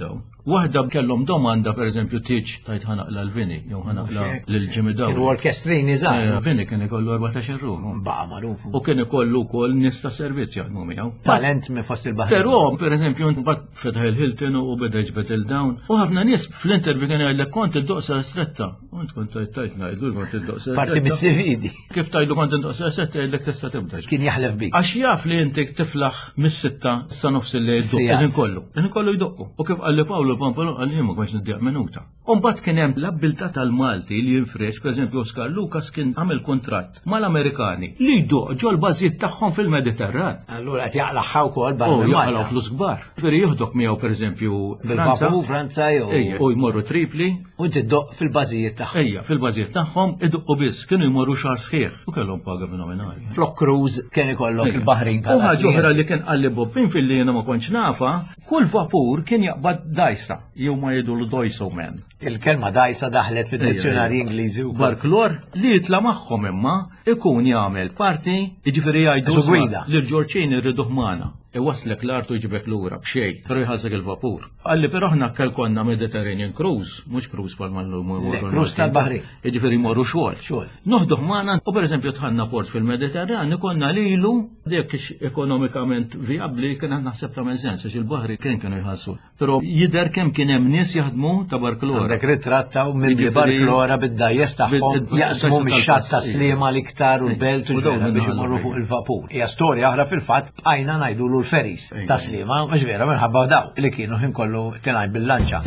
waħda kellhom domanda pereżempju tiġ tajt ħanaqla l-Vini, jew ħanaqla lil-Jimmy Kienu Dowd. orkestrini żgħar. Vini kien ikollu erbatax ruħu. Baqa magħruf. U kien ikollu wkoll nies ta' servizz jaħdmu miegħu. Talent minn fost il-baħar. Però, pereżempju, mbagħad fetaħ il-Hilton u beda jġbed il-dawn. U ħafna nies fl-intervju kien jgħidlek kont id-doqsa stretta. Kont kont tajt tajt ngħidu kont id-doqsa. Parti mis-sividi. Kif tajdu kont id-doqsa stretta jgħidlek tista' tibda. Kien jaħlef bik. Għax jaf li inti tiflaħ mis-sitta sa nofs li jiddoq Sijat. il kollu. Il kollu jdoqqu. U kif għalli Pawlu Pampolo għalli jimma kwax niddieq minuta. Umbat kien hemm l-abilta tal-Malti li jinfresh, per eżempju Oscar Lucas kien għamel kontratt mal-Amerikani li jdoq ġol bażijiet tagħhom fil-Mediterran. Allura qed jaqlaħħa wkoll U barra jaqalaw flus kbar. Veri joħdok miegħu per eżempju Franza. bil-Papu Franza jew. Ejja, u jmorru Tripli. U tiddoq fil-bażijiet tagħha. Ejja, fil-bażijiet tagħhom iduqqu biss, kienu jmorru xahar sħiħ u kellhom paga fenomenali. Flok Cruise kien ikollok il-Baħrin U ħaġa oħra li kien qalli Bobbin fil-li jiena ma kontx nafa, kull vapur kien jaqbad dajsa, jew ma jgħidu dojso men. Il-kelma dajsa daħlet fid-dizzjonarji Ingliżi wkoll. Barklor li jitla magħhom imma ikun jagħmel parti, jiġifieri jgħidu Su gwida. li l-ġorċini rriduh magħna. Iwaslek l-artu jġibek lura b'xej, però jħassek il-vapur. Għalli però aħna kell konna Mediterranean Cruise, mhux cruise bħal mallu Le, cruise tal-Baħrin. Jiġifieri morru xogħol. Xogħol. Noħduh magħna u pereżempju tħanna port fil-Mediterran ikonna lilu dik ix ekonomikament viabbli kien naħseb tagħmel sens għax il-baħri kien kienu jħassu. Però jidher kemm kien hemm nies jaħdmu ta' barklora. Għandek ritrattaw minn Jiġifieri- barklora bid-dajjes tagħhom Bid- jaqsmu bid- mix-xatt ta' tal-passi. Slima l-iktar u l-belt u U dawn l biex minnaħa imorru l-oħra. fuq il-vapur. Hija storja oħra fil-fatt bqajna ngħidulu l-feris ta' Slima, mhux vera minħabba daw li kienu ħin kollu tingħid bil-lanċa.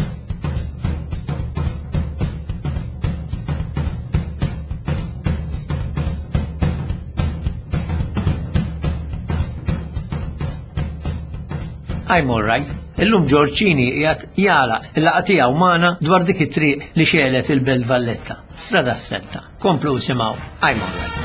I'm all right. Illum Giorgini qiegħed jala il-laqgħa tiegħu magħna dwar dik it-triq li xelet il-Belt Valletta. Strada stretta. Komplu simgħu I'm all right.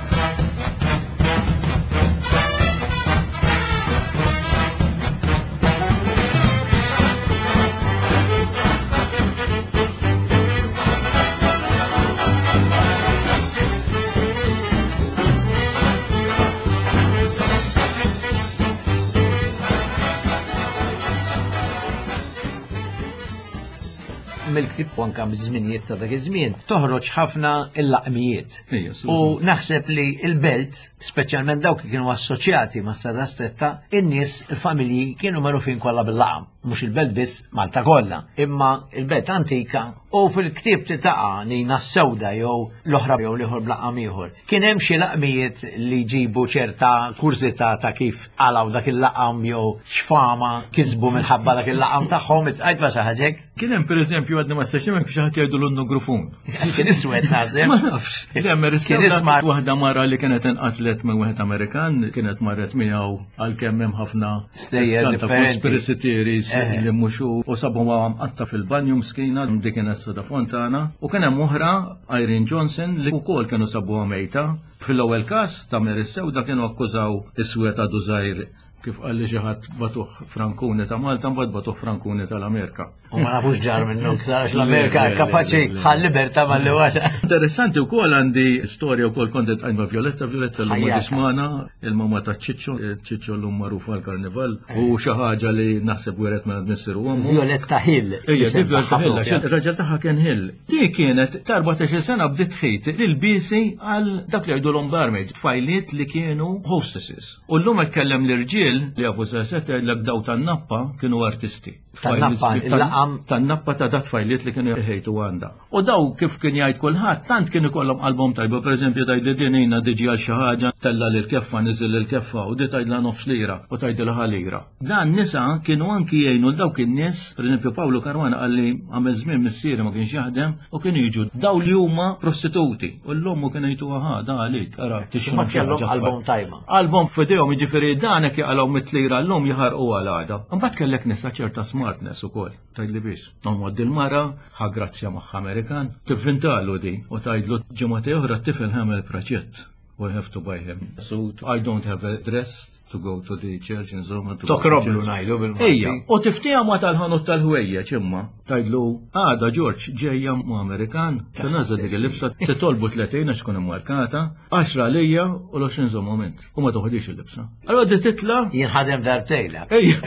mill-ktib u anke miż-żminijiet ta' dak iż-żmien toħroġ ħafna il-laqmijiet. Ejja, U naħseb li il-belt, speċjalment dawk li kienu assoċjati ma' strada stretta, in-nies, il-familji kienu magħrufin kollha bil-laqam. Mhux il-belt biss Malta kollha, imma il-belt antika u fil-ktib titaqa' Nina s-sewda jew l-oħra jew liħor blaqam ieħor. Kien hemm xi laqmijiet li jġibu ċerta kurzità ta' kif għalaw dak il-laqam jew xfama kisbu minħabba dak il-laqam tagħhom itqajt ma' xi ħaġek. Kien hemm pereżempju għadna ma stax hemm xi ħadd jgħidu l grufun. Kien iswed nażem. Ma nafx. Kien isma' waħda mara li kienet inqatlet minn wieħed Amerikan, kienet marret miegħu għalkemm hemm ħafna Stejjer differenti. conspiracy theories Eh. li mhux u sabu ma mqatta fil-banju mskina dik kienet Sada Fontana u kien hemm oħra Irene Johnson li wkoll kienu sabuha mejta. Fil-ewwel każ ta' Mary Sewda kienu akkużaw is-Sweta Dużajr kif qalli xi ħadd batuh Frankuni ta' Malta mbagħad batuh Frankuni tal-Amerika. U ma nafux ġar minnu ktar l-Amerika kapaċi ħal libertà mal-li wasa. Interessanti wkoll għandi storja wkoll kontet għajma Violetta, Violetta l-lumma Ħajjaka. ġismana, il-mamma ta' ċiċċo, ċiċċo l-lum marufa għal-karnival, u xi ħaġa li naħseb weret ma' missiru għammu. Violetta Hill. Ejja, isem di Violetta tagħha Hill, propja. għax il-raġel tagħha kien Hill. Di kienet ta' arbatex sena bdiet ħejt lil-bisi għal dak li għajdu l-barmaid, fajliet li kienu hostesses. U l-lum kellem l-irġiel li għafu s-setta l-gdaw tan-nappa kienu artisti. Tan-nappa, Fajliet- il-laqam. tan-nappa ta' dat fajliet li kienu ħejtu għanda. U daw kif kien jgħid kulħadd, tant kienu kollhom album tajba, pereżempju tgħid li din hina diġi għal xi ħaġa, tella lil keffa niżil il keffa u di tgħidla nofs lira u tgħidilha lira. Dan nisa kienu anki jgħinu dawk in-nies, pereżempju Pawlu Karwana qalli għamel żmien missieri ma kienx jaħdem u kienu jiġu daw li huma prostituti. U l-lum kienu jgħidu aha da għalik, ara tixxu Ma kellhom album tajba. Album f'idejhom jiġifieri danek jaqalgħu mit-lira l-lum jaħarqu għal għada. Imbagħad kellek nisa ċerta smartness ukoll. Tgħidli biex. Nomod il-mara ħagrazzja magħha Amerikan, tivvintalu di u tgħidlu ġimgħa oħra t-tifel ħamel proġett. I have to buy him a suit. I don't have a dress to go to the church insomma. to go to Tokroblu church. ngħidu bil-Malti. Ejja, u tiftija ma tal-ħanut tal-ħwejjeġ imma. Tajdlu, għada George ġejja mu Amerikan, t-nazza dik il-libsa, t-tolbu tletin għax tkun immarkata, għaxra lija u l-għoxrin moment. U ma toħodix il-libsa. Allora di titla. Jinħadem darbtejla. Ejja,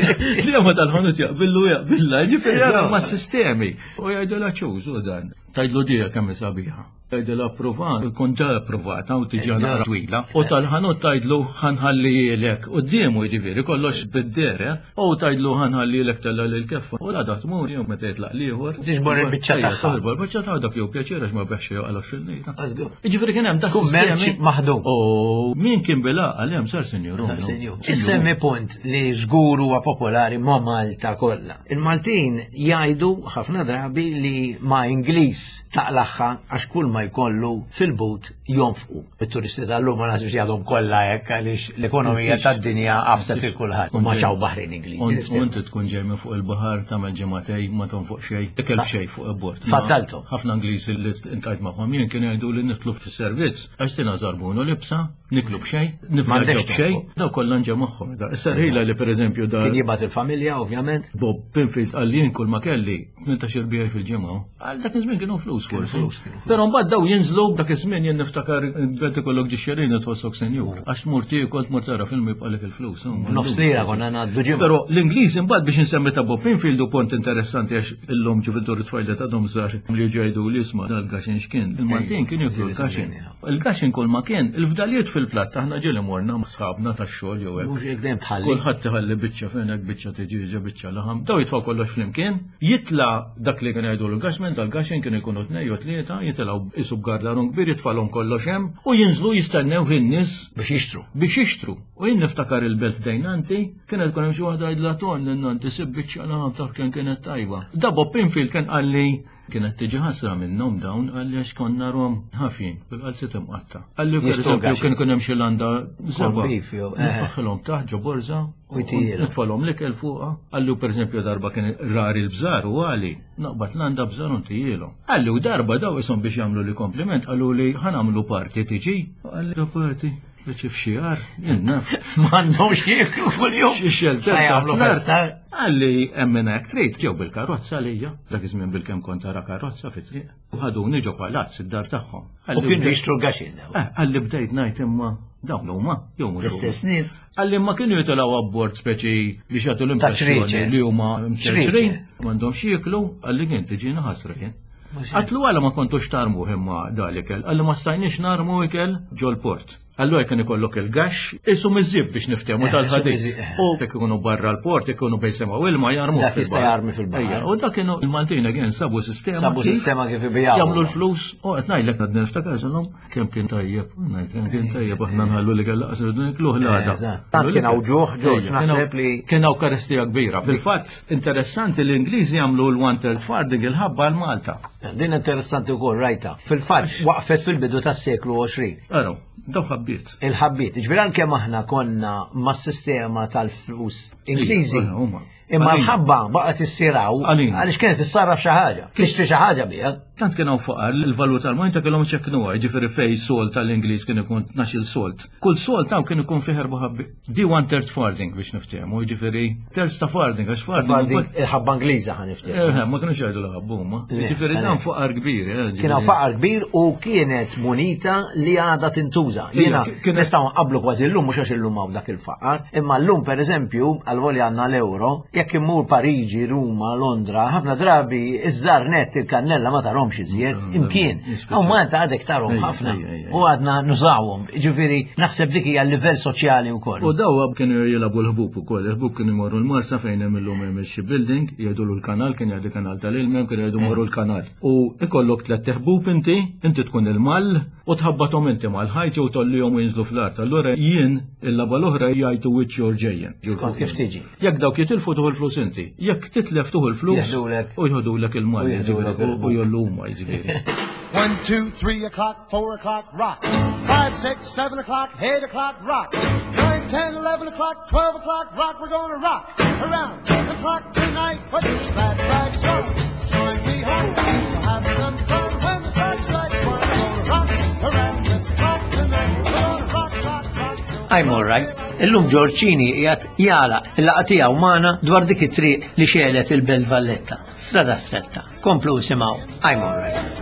li ma tal-ħanut jaqbillu jaqbilla, ġifiri għara ma sistemi. U jgħidu la ċużu dan. Tajdlu dija kemm sabiħa. Tajdlu approvat, kun ġa approvata u tiġi għana twila. U tal-ħanut tajdlu ħanħalli l-ek. U d-diemu ġifiri, kollox bid-dere. U tajdlu ħanħalli l-ek talla l-keffa. U la daħtmur jom meta jitlaq liħor. Tiġbor il-bicċa taħħa. Tiġbor il-bicċa taħħa dak jow pjaċirax ma beħxie għal xil-lejta. Ġifiri kien hemm ta' Kummerċ sistemi. maħdum. U min kien bila għal-jem sar senjuru. Issemmi punt li żgur huwa popolari ma' Malta kollha. Il-Maltin jgħidu ħafna drabi li ma' Ingliż taqlaħħa għax kull ma jkollu fil-but jonfqu. Il-turisti tal-lum ma nasibx jgħadhom kollha hekk għaliex l-ekonomija tad-dinja qafset il kulħadd. U ma ċaw baħrin Ingliż. Unti tkun ġejmi fuq il-bahar tagħmel ġematej ma tonfoq xejn, ikel xejn fuq il-bord. Faddaltu. Ħafna Ingliżi li intajt magħhom jien kien jgħidu li nitlu fis-servizz għax tina żarbunu libsa, niklu b'xejn, nifgħu b'xejn, daw kollha nġew magħhom. Issa ħila li pereżempju da Kien jibgħat il-familja ovvjament. Bob Pinfield għal jien kull ma kelli tmintax biegħi fil-ġimgħa. Għal dak iż-żmien kienu flus forsi. Però mbagħad daw jinżlu dak iż-żmien jien niftakar bed ikollok ġixxerin tħossok senjur. Għax tmur kont mur tara film jibqalek il-flus. Nofsira konna ngħaddu ġimgħa. Però l-Ingliż imbagħad biex insemmi ta' Bob Pinfield u pont interessanti għax illum ġifidur it-tfajlet għadhom żgħar li ġejdu li isma' dal-gaxin x'kien. Il-Maltin kien jiklu l-gaxin. Il-gaxin kull ma kien, il-fdalijiet fil-platt aħna ġieli morna sħabna tax-xogħol jew hekk. Mhux hekk dejjem tħalli. Kulħadd iħalli biċċa fejn hekk biċċa tiġiġa biċċa laħam. Daw jitfgħu kollox flimkien, jitla dak li kien jgħidu l-gaxmen tal-gaxin kienu jkunu tnej u tlieta, jitilgħu isu b'gardarun kbir jitfalhom kollox hemm u jinżlu jistennew in-nies biex jixtru. biex jixtru. U jien niftakar il-belt dejnanti, kienet tkun hemm xi waħda jgħidla ton l-nanti sib biċċa laħam tar kien kienet tajba. Da Bob Pinfield kien qalli kienet tiġi ħasra minnhom dawn għalli għax konna rom ħafin bil-qalsit imqatta. Għalli pereżempju kien kun hemm xi landa żeba. Nfaħħilhom taħt ġo borza u nitfalhom l-ikel fuqha. Għalli pereżempju darba kien rari l-bżar u għali naqbad landa bżar u ntijilhom. Għalli u darba daw ishom biex jagħmlu li kompliment qalu li ħanamlu parti tiġi. Għalli da parti. Bieċi fxieqar, jenna. Mandom xieklu kull-jum. Xiexel, Għamlu festa. Għalli emmena trid ġew bil-karozza lija, dak iż-żmien bil-kemm kont ara karozza fit-triq. U ħaduni ġo palazz id-dar tagħhom. U kienu jixtru gaxin. Għalli bdejt ngħid imma dawn huma jew mhux. L-istess nies. Għalli ma kienu jitilgħu abbord speċi biex jagħtu l-impressjoni li huma mċerċrin, m'għandhom xieklu, għalli kien tiġina ħasra kien. Għatlu għalla ma kontux tarmu imma dal-ikel, għalli ma stajniex narmu ikel ġol port. Allora kien ikollok il-gax, isu mizzib biex niftemu tal-ħadis. U tek ikunu barra l-port, ikunu bejsemaw ilma jarmu fil-bar. U dak kienu il-Maltina kien sabu sistema. Sabu sistema kif ibijaw. Jamlu l-flus, u għet najlek għad niftakar s-lum, kem kien tajjeb, kem kien tajjeb, aħna nħallu li kalla qasir d-nikluħ l-għada. Kien għaw ġuħ, ġuħ, naħseb li. Kien għaw karestija kbira. Fil-fat, interessanti l-Ingliżi jamlu l-wanted farding il-ħabba l-Malta. Din interessanti u kol, rajta. Fil-fat, waqfet fil-bidu tas-seklu għoxrin. Għaraw. Daw ħabbiet. Il-ħabbiet. Ġviran kemm aħna konna mas sistema tal-flus Ingliżi. Imma l-ħabba baqgħet issiraw għaliex kienet issarraf xi ħaġa. Tixtri xi ħaġa biha. Tant kien hawn faqar il-valuta tal-moneta kellhom iċekknuha, jiġifieri fej solt tal-Ingliż kien ikun naxil solt. Kull solt hawn kien ikun fih erba' ħabbi. Di one third farding biex niftehmu, jiġifieri terz ta' farding għax farding. Il-ħabba Ingliża ħa niftehmu. Eh, ma kienux jgħidu l-ħabbu huma. Jiġifieri dan faqar kbir. Kien hawn faqar kbir u kienet munita li għadha tintuża. Jiena nistgħu nqabblu kważi llum mhux għax illum hawn dak il-faqar, imma llum pereżempju għalvolja għandna l-euro, jekk immur Pariġi, Ruma, Londra, ħafna drabi iż-żar net il-kannella ma tarhomx iżjed, imkien. Hawn Malta għadek tarhom ħafna u għadna nużawhom. Ġifieri naħseb dik hija l-livell soċjali wkoll. U daw kienu jilagħbu l-ħbub ukoll, il-ħbub kienu jmorru l-Marsa fejn hemm illum hemm il-shipbuilding, jgħidu l-kanal kien jgħidu kanal tal-ilmem, kien jgħidu morru l-kanal. U ikollok tliet ħbub inti, inti tkun il-mall u tħabbathom inti mal-ħajt jew tollihom jinżlu fl-art. Allura jien il-laba l-oħra jgħidu which you're ġejjen. Skont kif tiġi. Jekk dawk jitilfu tuħu l-flus inti. Jekk titlef tuħu l-flus u jħodulek il-mal u jollu huma jiġifieri. One, two, three o'clock, four o'clock, rock. Five, six, seven o'clock, eight o'clock, rock. Nine, ten, eleven o'clock, twelve o'clock, rock. We're gonna rock around the clock tonight. Put your glad rags on. Join me home to have some fun when the clock strikes one. We're gonna rock around the clock tonight. We're gonna rock, rock, rock. I'm all right. Illum Giorgini qiegħed jala il-laqgħa tiegħu magħna dwar dik it-triq li xelet il-Belt Valletta. Strada stretta. Komplu simgħu I'm all right.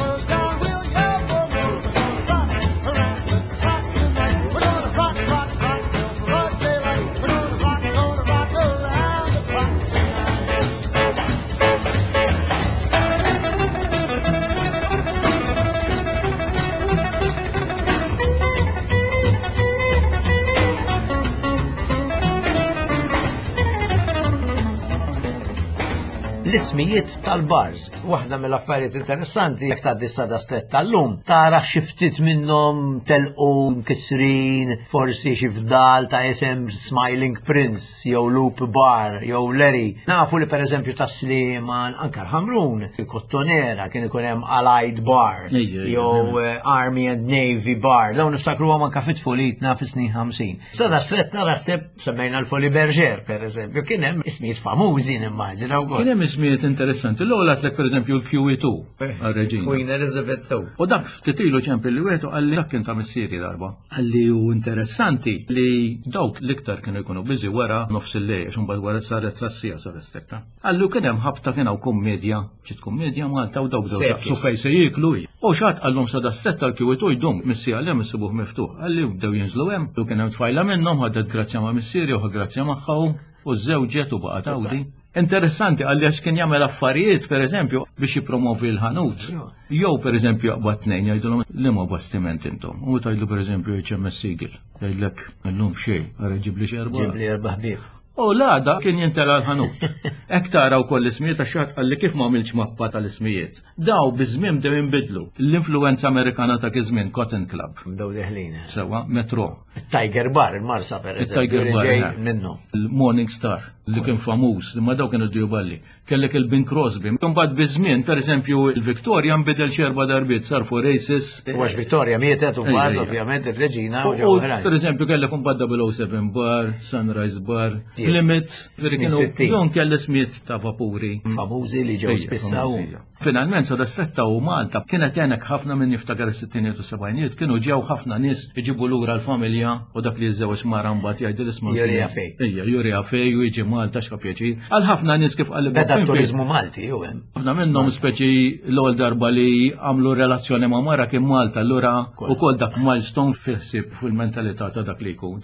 L-ismijiet tal-bars. Waħda mill-affarijiet interessanti jekk tgħaddi strada stretta llum tara xi ftit minnhom telqu mkissrin, forsi xi fdal ta' isem Smiling Prince jew Loop Bar jew Larry. Nafu li pereżempju ta' Sliman anke l-Ħamrun, il-Kottonera kien ikun hemm Allied Bar jew Army and Navy Bar. Dawn niftakruhom anke fit-tfulitna fis-snin ħamsin. Strada stretta raħseb semmejna l-Foli Berger pereżempju kien hemm ismijiet famużi nimmaġina wkoll. Kien hemm ismijiet interessanti. L-ewwel għatlek pereżempju l-Q E two għar-Reġina. Queen Elizabeth two. U dak ftit ilu ċempel li wieħed għalli dak kien ta' missieri darba. Għalli hu interessanti li dawk l-iktar kienu jkunu biżi wara nofs il-lejl għax imbagħad wara saret sassija saret stretta. Għallu kien hemm ħabta kien hawn kummedja, ġiet kummedja Malta u dawk dew jaqsu fejn se jieklu. U xatt qallhom sada stretta l-Q E two jdum missi għalhem isibuh miftuħ. Għalli bdew jinżlu hemm u kien hemm tfajla minnhom ħadet grazzja ma' missieri u grazzja magħha u żewġet u baqa' tawdi. Interessanti għalli għax kien jagħmel affarijiet pereżempju biex jippromovi l-ħanut. Jew pereżempju jaqbad tnejn jgħidulhom li ma bastiment intom. U tgħidlu pereżempju H M S Sigil. Jgħidlek illum xejn, ara ġib li xerba. Ġib li erba' ħbieb. U l-għada kien jintela l-ħanut. Ek taraw koll l-ismijiet għaxħat għalli kif ma għamilx mappa tal-ismijiet. Daw bizmim dew jinbidlu. L-influenza Amerikana ta' kizmin, Cotton Club. Daw deħlina. Sewa, Metro. Il-Tiger Bar, il-Marsa per eżempju. Il-Tiger Bar. minnu. Il-Morning Star, li kien famuż, ma daw kienu d-juballi. Kellek il-Bing Crosby. Kumbad bizmin, per eżempju, il-Victoria mbidel xerba darbiet, sar fu races. Għax Victoria mietet u bad, ovvjament, il-Reġina. Per eżempju, kellek kumbad double oh seven Bar, Sunrise Bar, Limit, kienu kelli smiet ta' vapuri. Famużi li ġew spissaw. Finalment, sada stretta u Malta, kienet jenek ħafna minn jiftakar is-sittinijiet u sebgħinijiet, kienu ġew ħafna nies iġibu lura l-familja u dak li jżewġ mara mbagħad jgħidu l-ismu. Jurija fej. Ejja, jurija fej u jiġi Malta x'ka pjaċir. Għal ħafna nies kif qal Beda turizmu Malti jew hemm. Ħafna minnhom speċi l-ewwel darba li għamlu relazzjoni ma' mara kien Malta, allura ukoll dak milestone fil-ħsieb fil-mentalità ta' dak li jkun.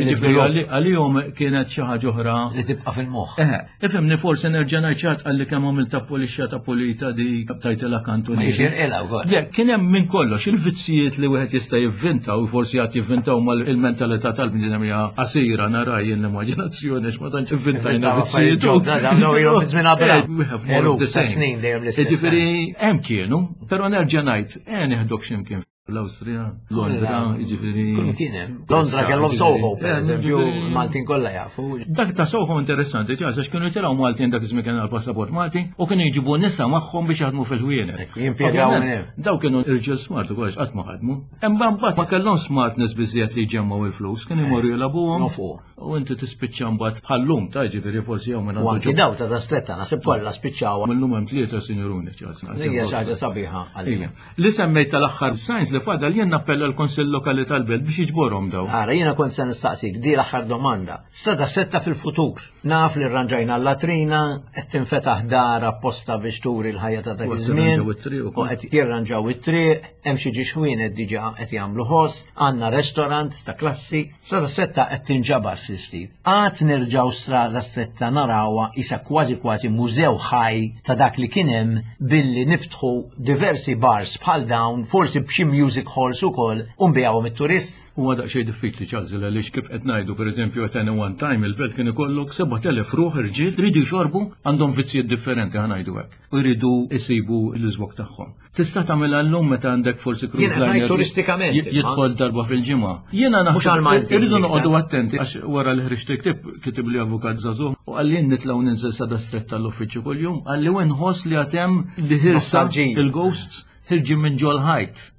Għalihom kienet xi ħaġa oħra li tibqa' fil-moħħ. Eħe, ifhimni forsi nerġa' ngħid xi ħadd qalli kemm għamilta polixxa ta' pulita di tajtela kantu li. Kien hemm minn kollox il-vizzijiet li wieħed jista' jivvinta u forsi għad jivvintaw mal-mentalità tal-bnidem hija qasira naraj l-immaġinazzjoni x'ma tantx ivvintajna vizzijiet. Ġifieri hemm kienu, però nerġa' ngħid, eh nieħdok x'imkien l-Awstrija, Londra, ġifiri. Londra kellhom Soho, per eżempju, Maltin kollha jafu. Dak ta' Soho interessanti, ċas, għax kienu jtiraw Maltin dak iżmi kien għal-passaport Maltin u kienu jġibu nisa magħhom biex jaħdmu fil-ħwienet. Jimpjegaw Daw kienu irġiel smart ukoll qatt ma ħadmu. Hemm mbagħad ma kellhom smartness biżjed li jġemmaw il-flus, kienu jmorru jilagħbuhom. U inti tispiċċa mbagħad bħallum ta' ġifieri forsi jew minn għandu. Daw ta' da stretta nasib kollha spiċċaw. Minnhom hemm tlieta sinjuruni ċas. Hija xi ħaġa sabiħa għalija. Li semmejt tal-aħħar sajns li fadal jien nappella l-Konsill Lokali tal-Belt biex jiġborhom daw. Ara jiena kont se nistaqsik di l-aħħar domanda. Strada stretta fil-futur. Naf li rranġajna l-latrina, qed tinfetaħ dar apposta biex turi l-ħajja ta' dak iż-żmien. U qed jirranġaw it-triq, hemm xi ġixwienet diġà qed jagħmlu ħoss, għandna restorant ta' klassi. Strada stretta qed tinġabar fil-ġdid. Għad nerġgħu strada stretta narawha isa kważi kważi mużew ħaj ta' dak li kien hemm billi niftħu diversi bars bħal dawn, forsi b'xi music halls ukoll u nbijawhom it-turist. Huwa daqsxejn diffiċli ċażil għaliex kif qed ngħidu pereżempju qed one time il-belt kien ikollok seba' telef ruħ irġiel ridu jxorbu għandhom vizzijiet differenti ħanajdu hekk. U jridu jsibu l-iżwok tagħhom. Tista' tagħmilha llum meta għandek forsi cruise turistikament jidħol darba fil-ġimgħa. Jiena naħseb irridu noqogħdu attenti għax wara li ħriġt tiktib kitib li avukat żagħżugħ u għalli nitlgħu ninżel sada stretta l-uffiċċju kuljum għalli wen ħoss li għad hemm li ħirsa il-ghosts ħirġi minn ġol ħajt.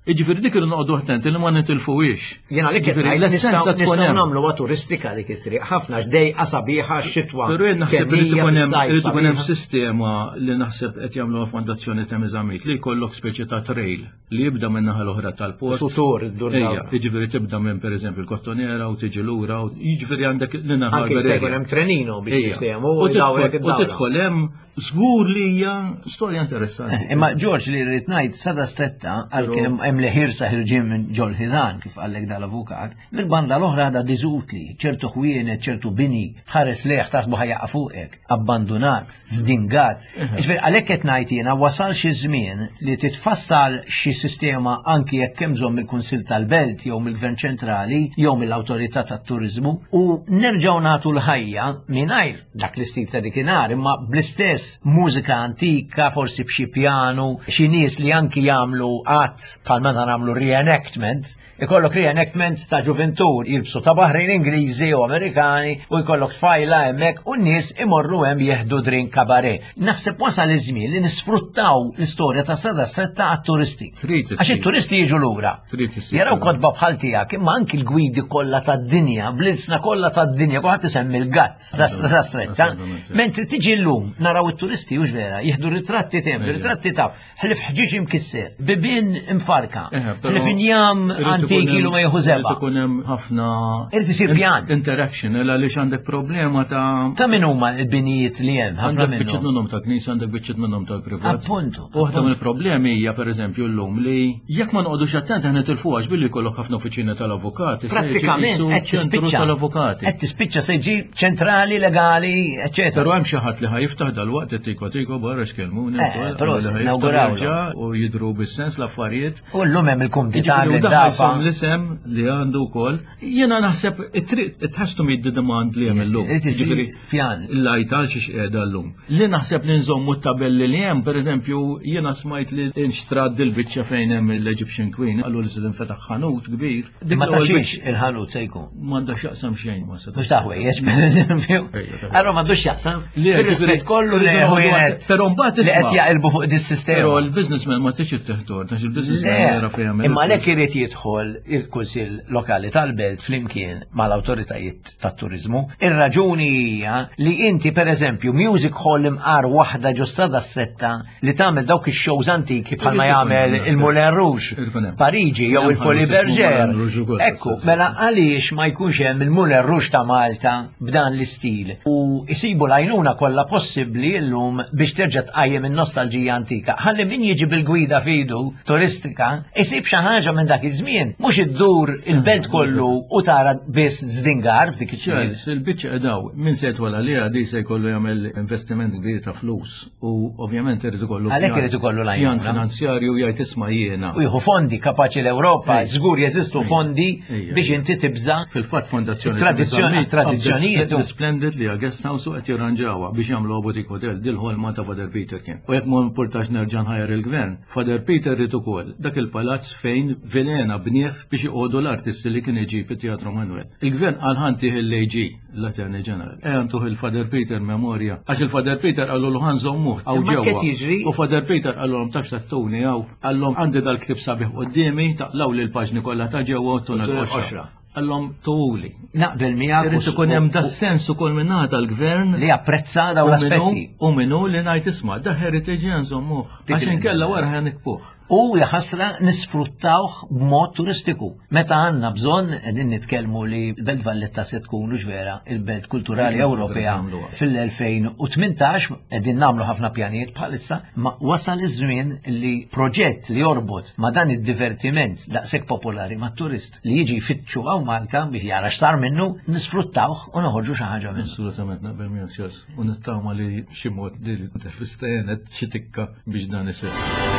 Iġifieri dik irid noqogħdu attenti li ma nitilfuwiex. Jena li Ġifieri kietna l-essenza tkun nistaw hemm. namlu wa turistika dik it-triq. ħafna ġdej qasabiħa x-xitwa. Però jien naħseb li kemmija tkun hemm fis-sajf irid ikun hemm sabiħa. sistema li naħseb qed jagħmluha fondazzjoni ta' Miżamit li jkollok speċi ta' trail li jibda minn naħa l-oħra tal-port. Sutur id-dur Ejja, dawn. jiġifieri tibda minn pereżempju l-Kottonera u tiġi lura u jiġifieri għandek li naħa Anke jista' jkun l-Berega. hemm trenino biex Ejja. jiftehmu U u dawrek tidħol- u id-dawra. tidħol hemm żgur li hija storja interessanti. Imma George li rrid ngħid sada stretta għal kien hemm li ħirsa ħirġien minn ġol ħidan kif qallek dal-avukat, mill-banda l-oħra da diżutli, ċertu ħwienet, ċertu bini, tħares leħ tasbu ħajjaqa fuqek, abbandonat, zdingat. Ġifier għalhekk qed ngħid jiena wasal xi żmien li titfassal xi sistema anki jekk hemm bżonn mill-Kunsill tal-Belt jew mill-Gvern ċentrali jew mill-Awtorità tat-Turiżmu u nerġgħu nagħtu l-ħajja mingħajr dak l-istil ta' dikinhar imma bl-istess mużika antika, forsi b'xi pjanu, xi nies li anki jagħmlu qatt bħal meta nagħmlu reenactment, ikollok reenactment ta' ġuventur jilbsu ta' baħrin Ingliżi u Amerikani u jkollok tfajla hemmhekk u n-nies imorru hemm jieħdu drink kabaret. Naħseb wasal iż-żmien li nisfruttaw l-istorja ta' Sada Stretta għat-turisti. Trid issir. Għax it-turisti jiġu lura. Trid issir. Jaraw kodba bħal tiegħek, imma anki l-gwidi kollha tad-dinja, blizzna kollha tad-dinja, kulħadd isemmi l-gatt ta' Sada Stretta. Assolutament. Mentri tiġi llum naraw it-turisti hux vera, jieħdu ritratti tem, ritratti taf, ħlif ħġiġ imkisser, bibin imfarka, ħlif injam antiki lu ma jieħu Irid zeba. ikun hemm ħafna Irid isir pjan. interaction illa għaliex għandek problema ta' Ta' min huma l-binijiet li hemm, ħafna għandek biċċiet minnhom. minnhom ta' knis, għandek biċċiet minnhom ta' privat. Appuntu. Waħda mill-problemi hija pereżempju llum li jekk ma noqogħdux attenti ħna tilfuha billi jkollok ħafna uffiċina tal-avukati. se jiġi Prattikament qisu qed ċentru tispiċċa. tal-avukati. Qed tispiċċa se jiġi ċentrali, legali, Però eċetera. hemm xi ħadd li ħajiftaħ dal-waqt it-tiko tiko barra x'kelmuni Eh, però nawgurawlu. u jidru bis-sens l-affarijiet. U llum hemm il-kumdità Jiġifieri li u daħħal dafa. l-isem li għandu wkoll. Jiena naħseb it-triq it has to meet the demand li hemm Yes, illum. it is Jiġifieri pjan. l-lajta xiex qiegħda llum. Li naħseb li nżommu t-tabelli li hemm, pereżempju jiena smajt li nxtrad dil-biċċa fejn hemm l-Egyptian Queen, għallu li se tinfetaħ ħanut kbir. Dik Ma l-ewwel taxix biċċa il-ħanut se jkun. m'għandha x'jaqsam xejn ma se Mux taħwejjeġ, per eżempju. Allora ma dux jaqsam. Li għek, Il-rispet kollu li ġifieri, ħujnet. però mbagħad Li qed isma'. jaqilbu fuq Però dis-sistema. l-businessman ma tiġi teħtor, tax il-businessman Le, jara fejn imma lek irid jidħol il-Kunsill Lokali tal-Belt flimkien mal-awtoritajiet tat-turizmu. Ir-raġuni hija li inti pereżempju music hall imqar waħda ġo Strada Stretta li tagħmel dawk ix-shows antiki bħalma Irid ikun jagħmel hemm, il-Moulin Rouge, irid ikun hemm. Pariġi jew Hemm il-Foli ħanut Berger. ismu Moulin Rouge ukoll, Ekku, fil-sens. mela għaliex ma jkunx hemm il-Moulin Rouge ta' Malta b'dan l-istil u jsibu l-għajnuna kollha possibbli llum biex terġa' tqajjem in-nostalġija antika. Ħalli min jiġi bil-gwida fidu turistika isib xi ħaġa minn dak iż-żmien, mhux iddur il-belt kollu u tara biss żdingar f'dik iċ-ċil. ċel, il-bicċa edaw, min se jtwala li għadi se jkollu jagħmel investiment kbir ta' flus u ovvjament irid ikollu Għalhekk pjan- irid ikollu l-għajnuna. pjan finanzjarju jgħid isma' jiena. U jieħu fondi kapaċi l-Ewropa, Ej. żgur jeżistu fondi Ej, biex ej. inti tibża Fil-fatt fondazzjoni Tradizzjoni- tradizzjonijiet u- Splendid li għagest house u qed jirranġawha biex jagħmlu butik hotel dil-ħolma ta' Father Peter kien. U jekk ma importax nerġa' nħajjar il-gvern, Father Peter rid ukoll dak il-palazz fejn Velena bnieh biex iqogħdu l-artisti li kien iġib it-Teatru Manuel. Il-gvern għal ħantih il-A G, l-Attorney General. Eħantuh il-Father Peter memorja. Għax il-Father Peter għallu l-ħan zommuh għaw Imma ġewwa. kif jiġri? U Father Peter għallhom tafx tattuni għaw, għallhom għandi dal-ktib sabiħ qoddimi, taqlaw li l-paġni kollha ta' ġewwa u tuna Tuna l-qoxra. l-qoxra. Għallhom tuwli. naqbel miegħek Irrid ikun hemm da sens ukoll minn naħa tal-gvern li apprezza daw u l-aspetti. minnu- u minnu li ngħid isma' da heritage nżommuh. Dik Għax il- inkella wara ħanikpuh. U jaħasra nisfruttawh b'mod turistiku. Meta għandna bżonn qegħdin nitkellmu li l-Belt Valletta se tkun hux vera il-Belt Kulturali Ejja, Ewropea nagħmluha. fil-elfejn u tmintax qegħdin nagħmlu ħafna pjanijiet bħalissa, ma wasal iż-żmien li proġett li jorbot ma dan id-divertiment daqshekk popolari mat-turist li jiġi jfittxu għaw Malta biex jara x'sar minnu nisfruttawh u noħorġu xi ħaġa minnu. Assolutament naqbel miegħek xas. U nittama li xi mod li l-intervista jenet xi tikka biex dan isir.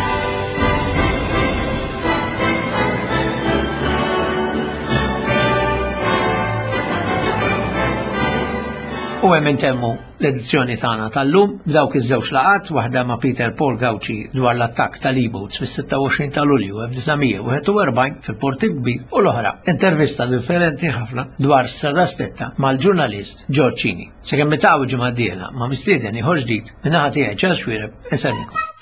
U hemm intemmu l-edizzjoni tagħna tal-lum b'dawk iż-żewġ laqat waħda ma' Peter Paul Gauci dwar l-attakk tal-e-boats fis-sitta u għoxrin ta' Lulju elf-tisa' fil-Port Kbir u l-oħra intervista differenti ħafna dwar Strada Stretta mal-ġurnalist George Cini. Sekemm mitgħu ġimgħa d-dieħla ma' mistieden ieħor ġdid min-naħa tiegħi Charles Schwireb, insellmikom.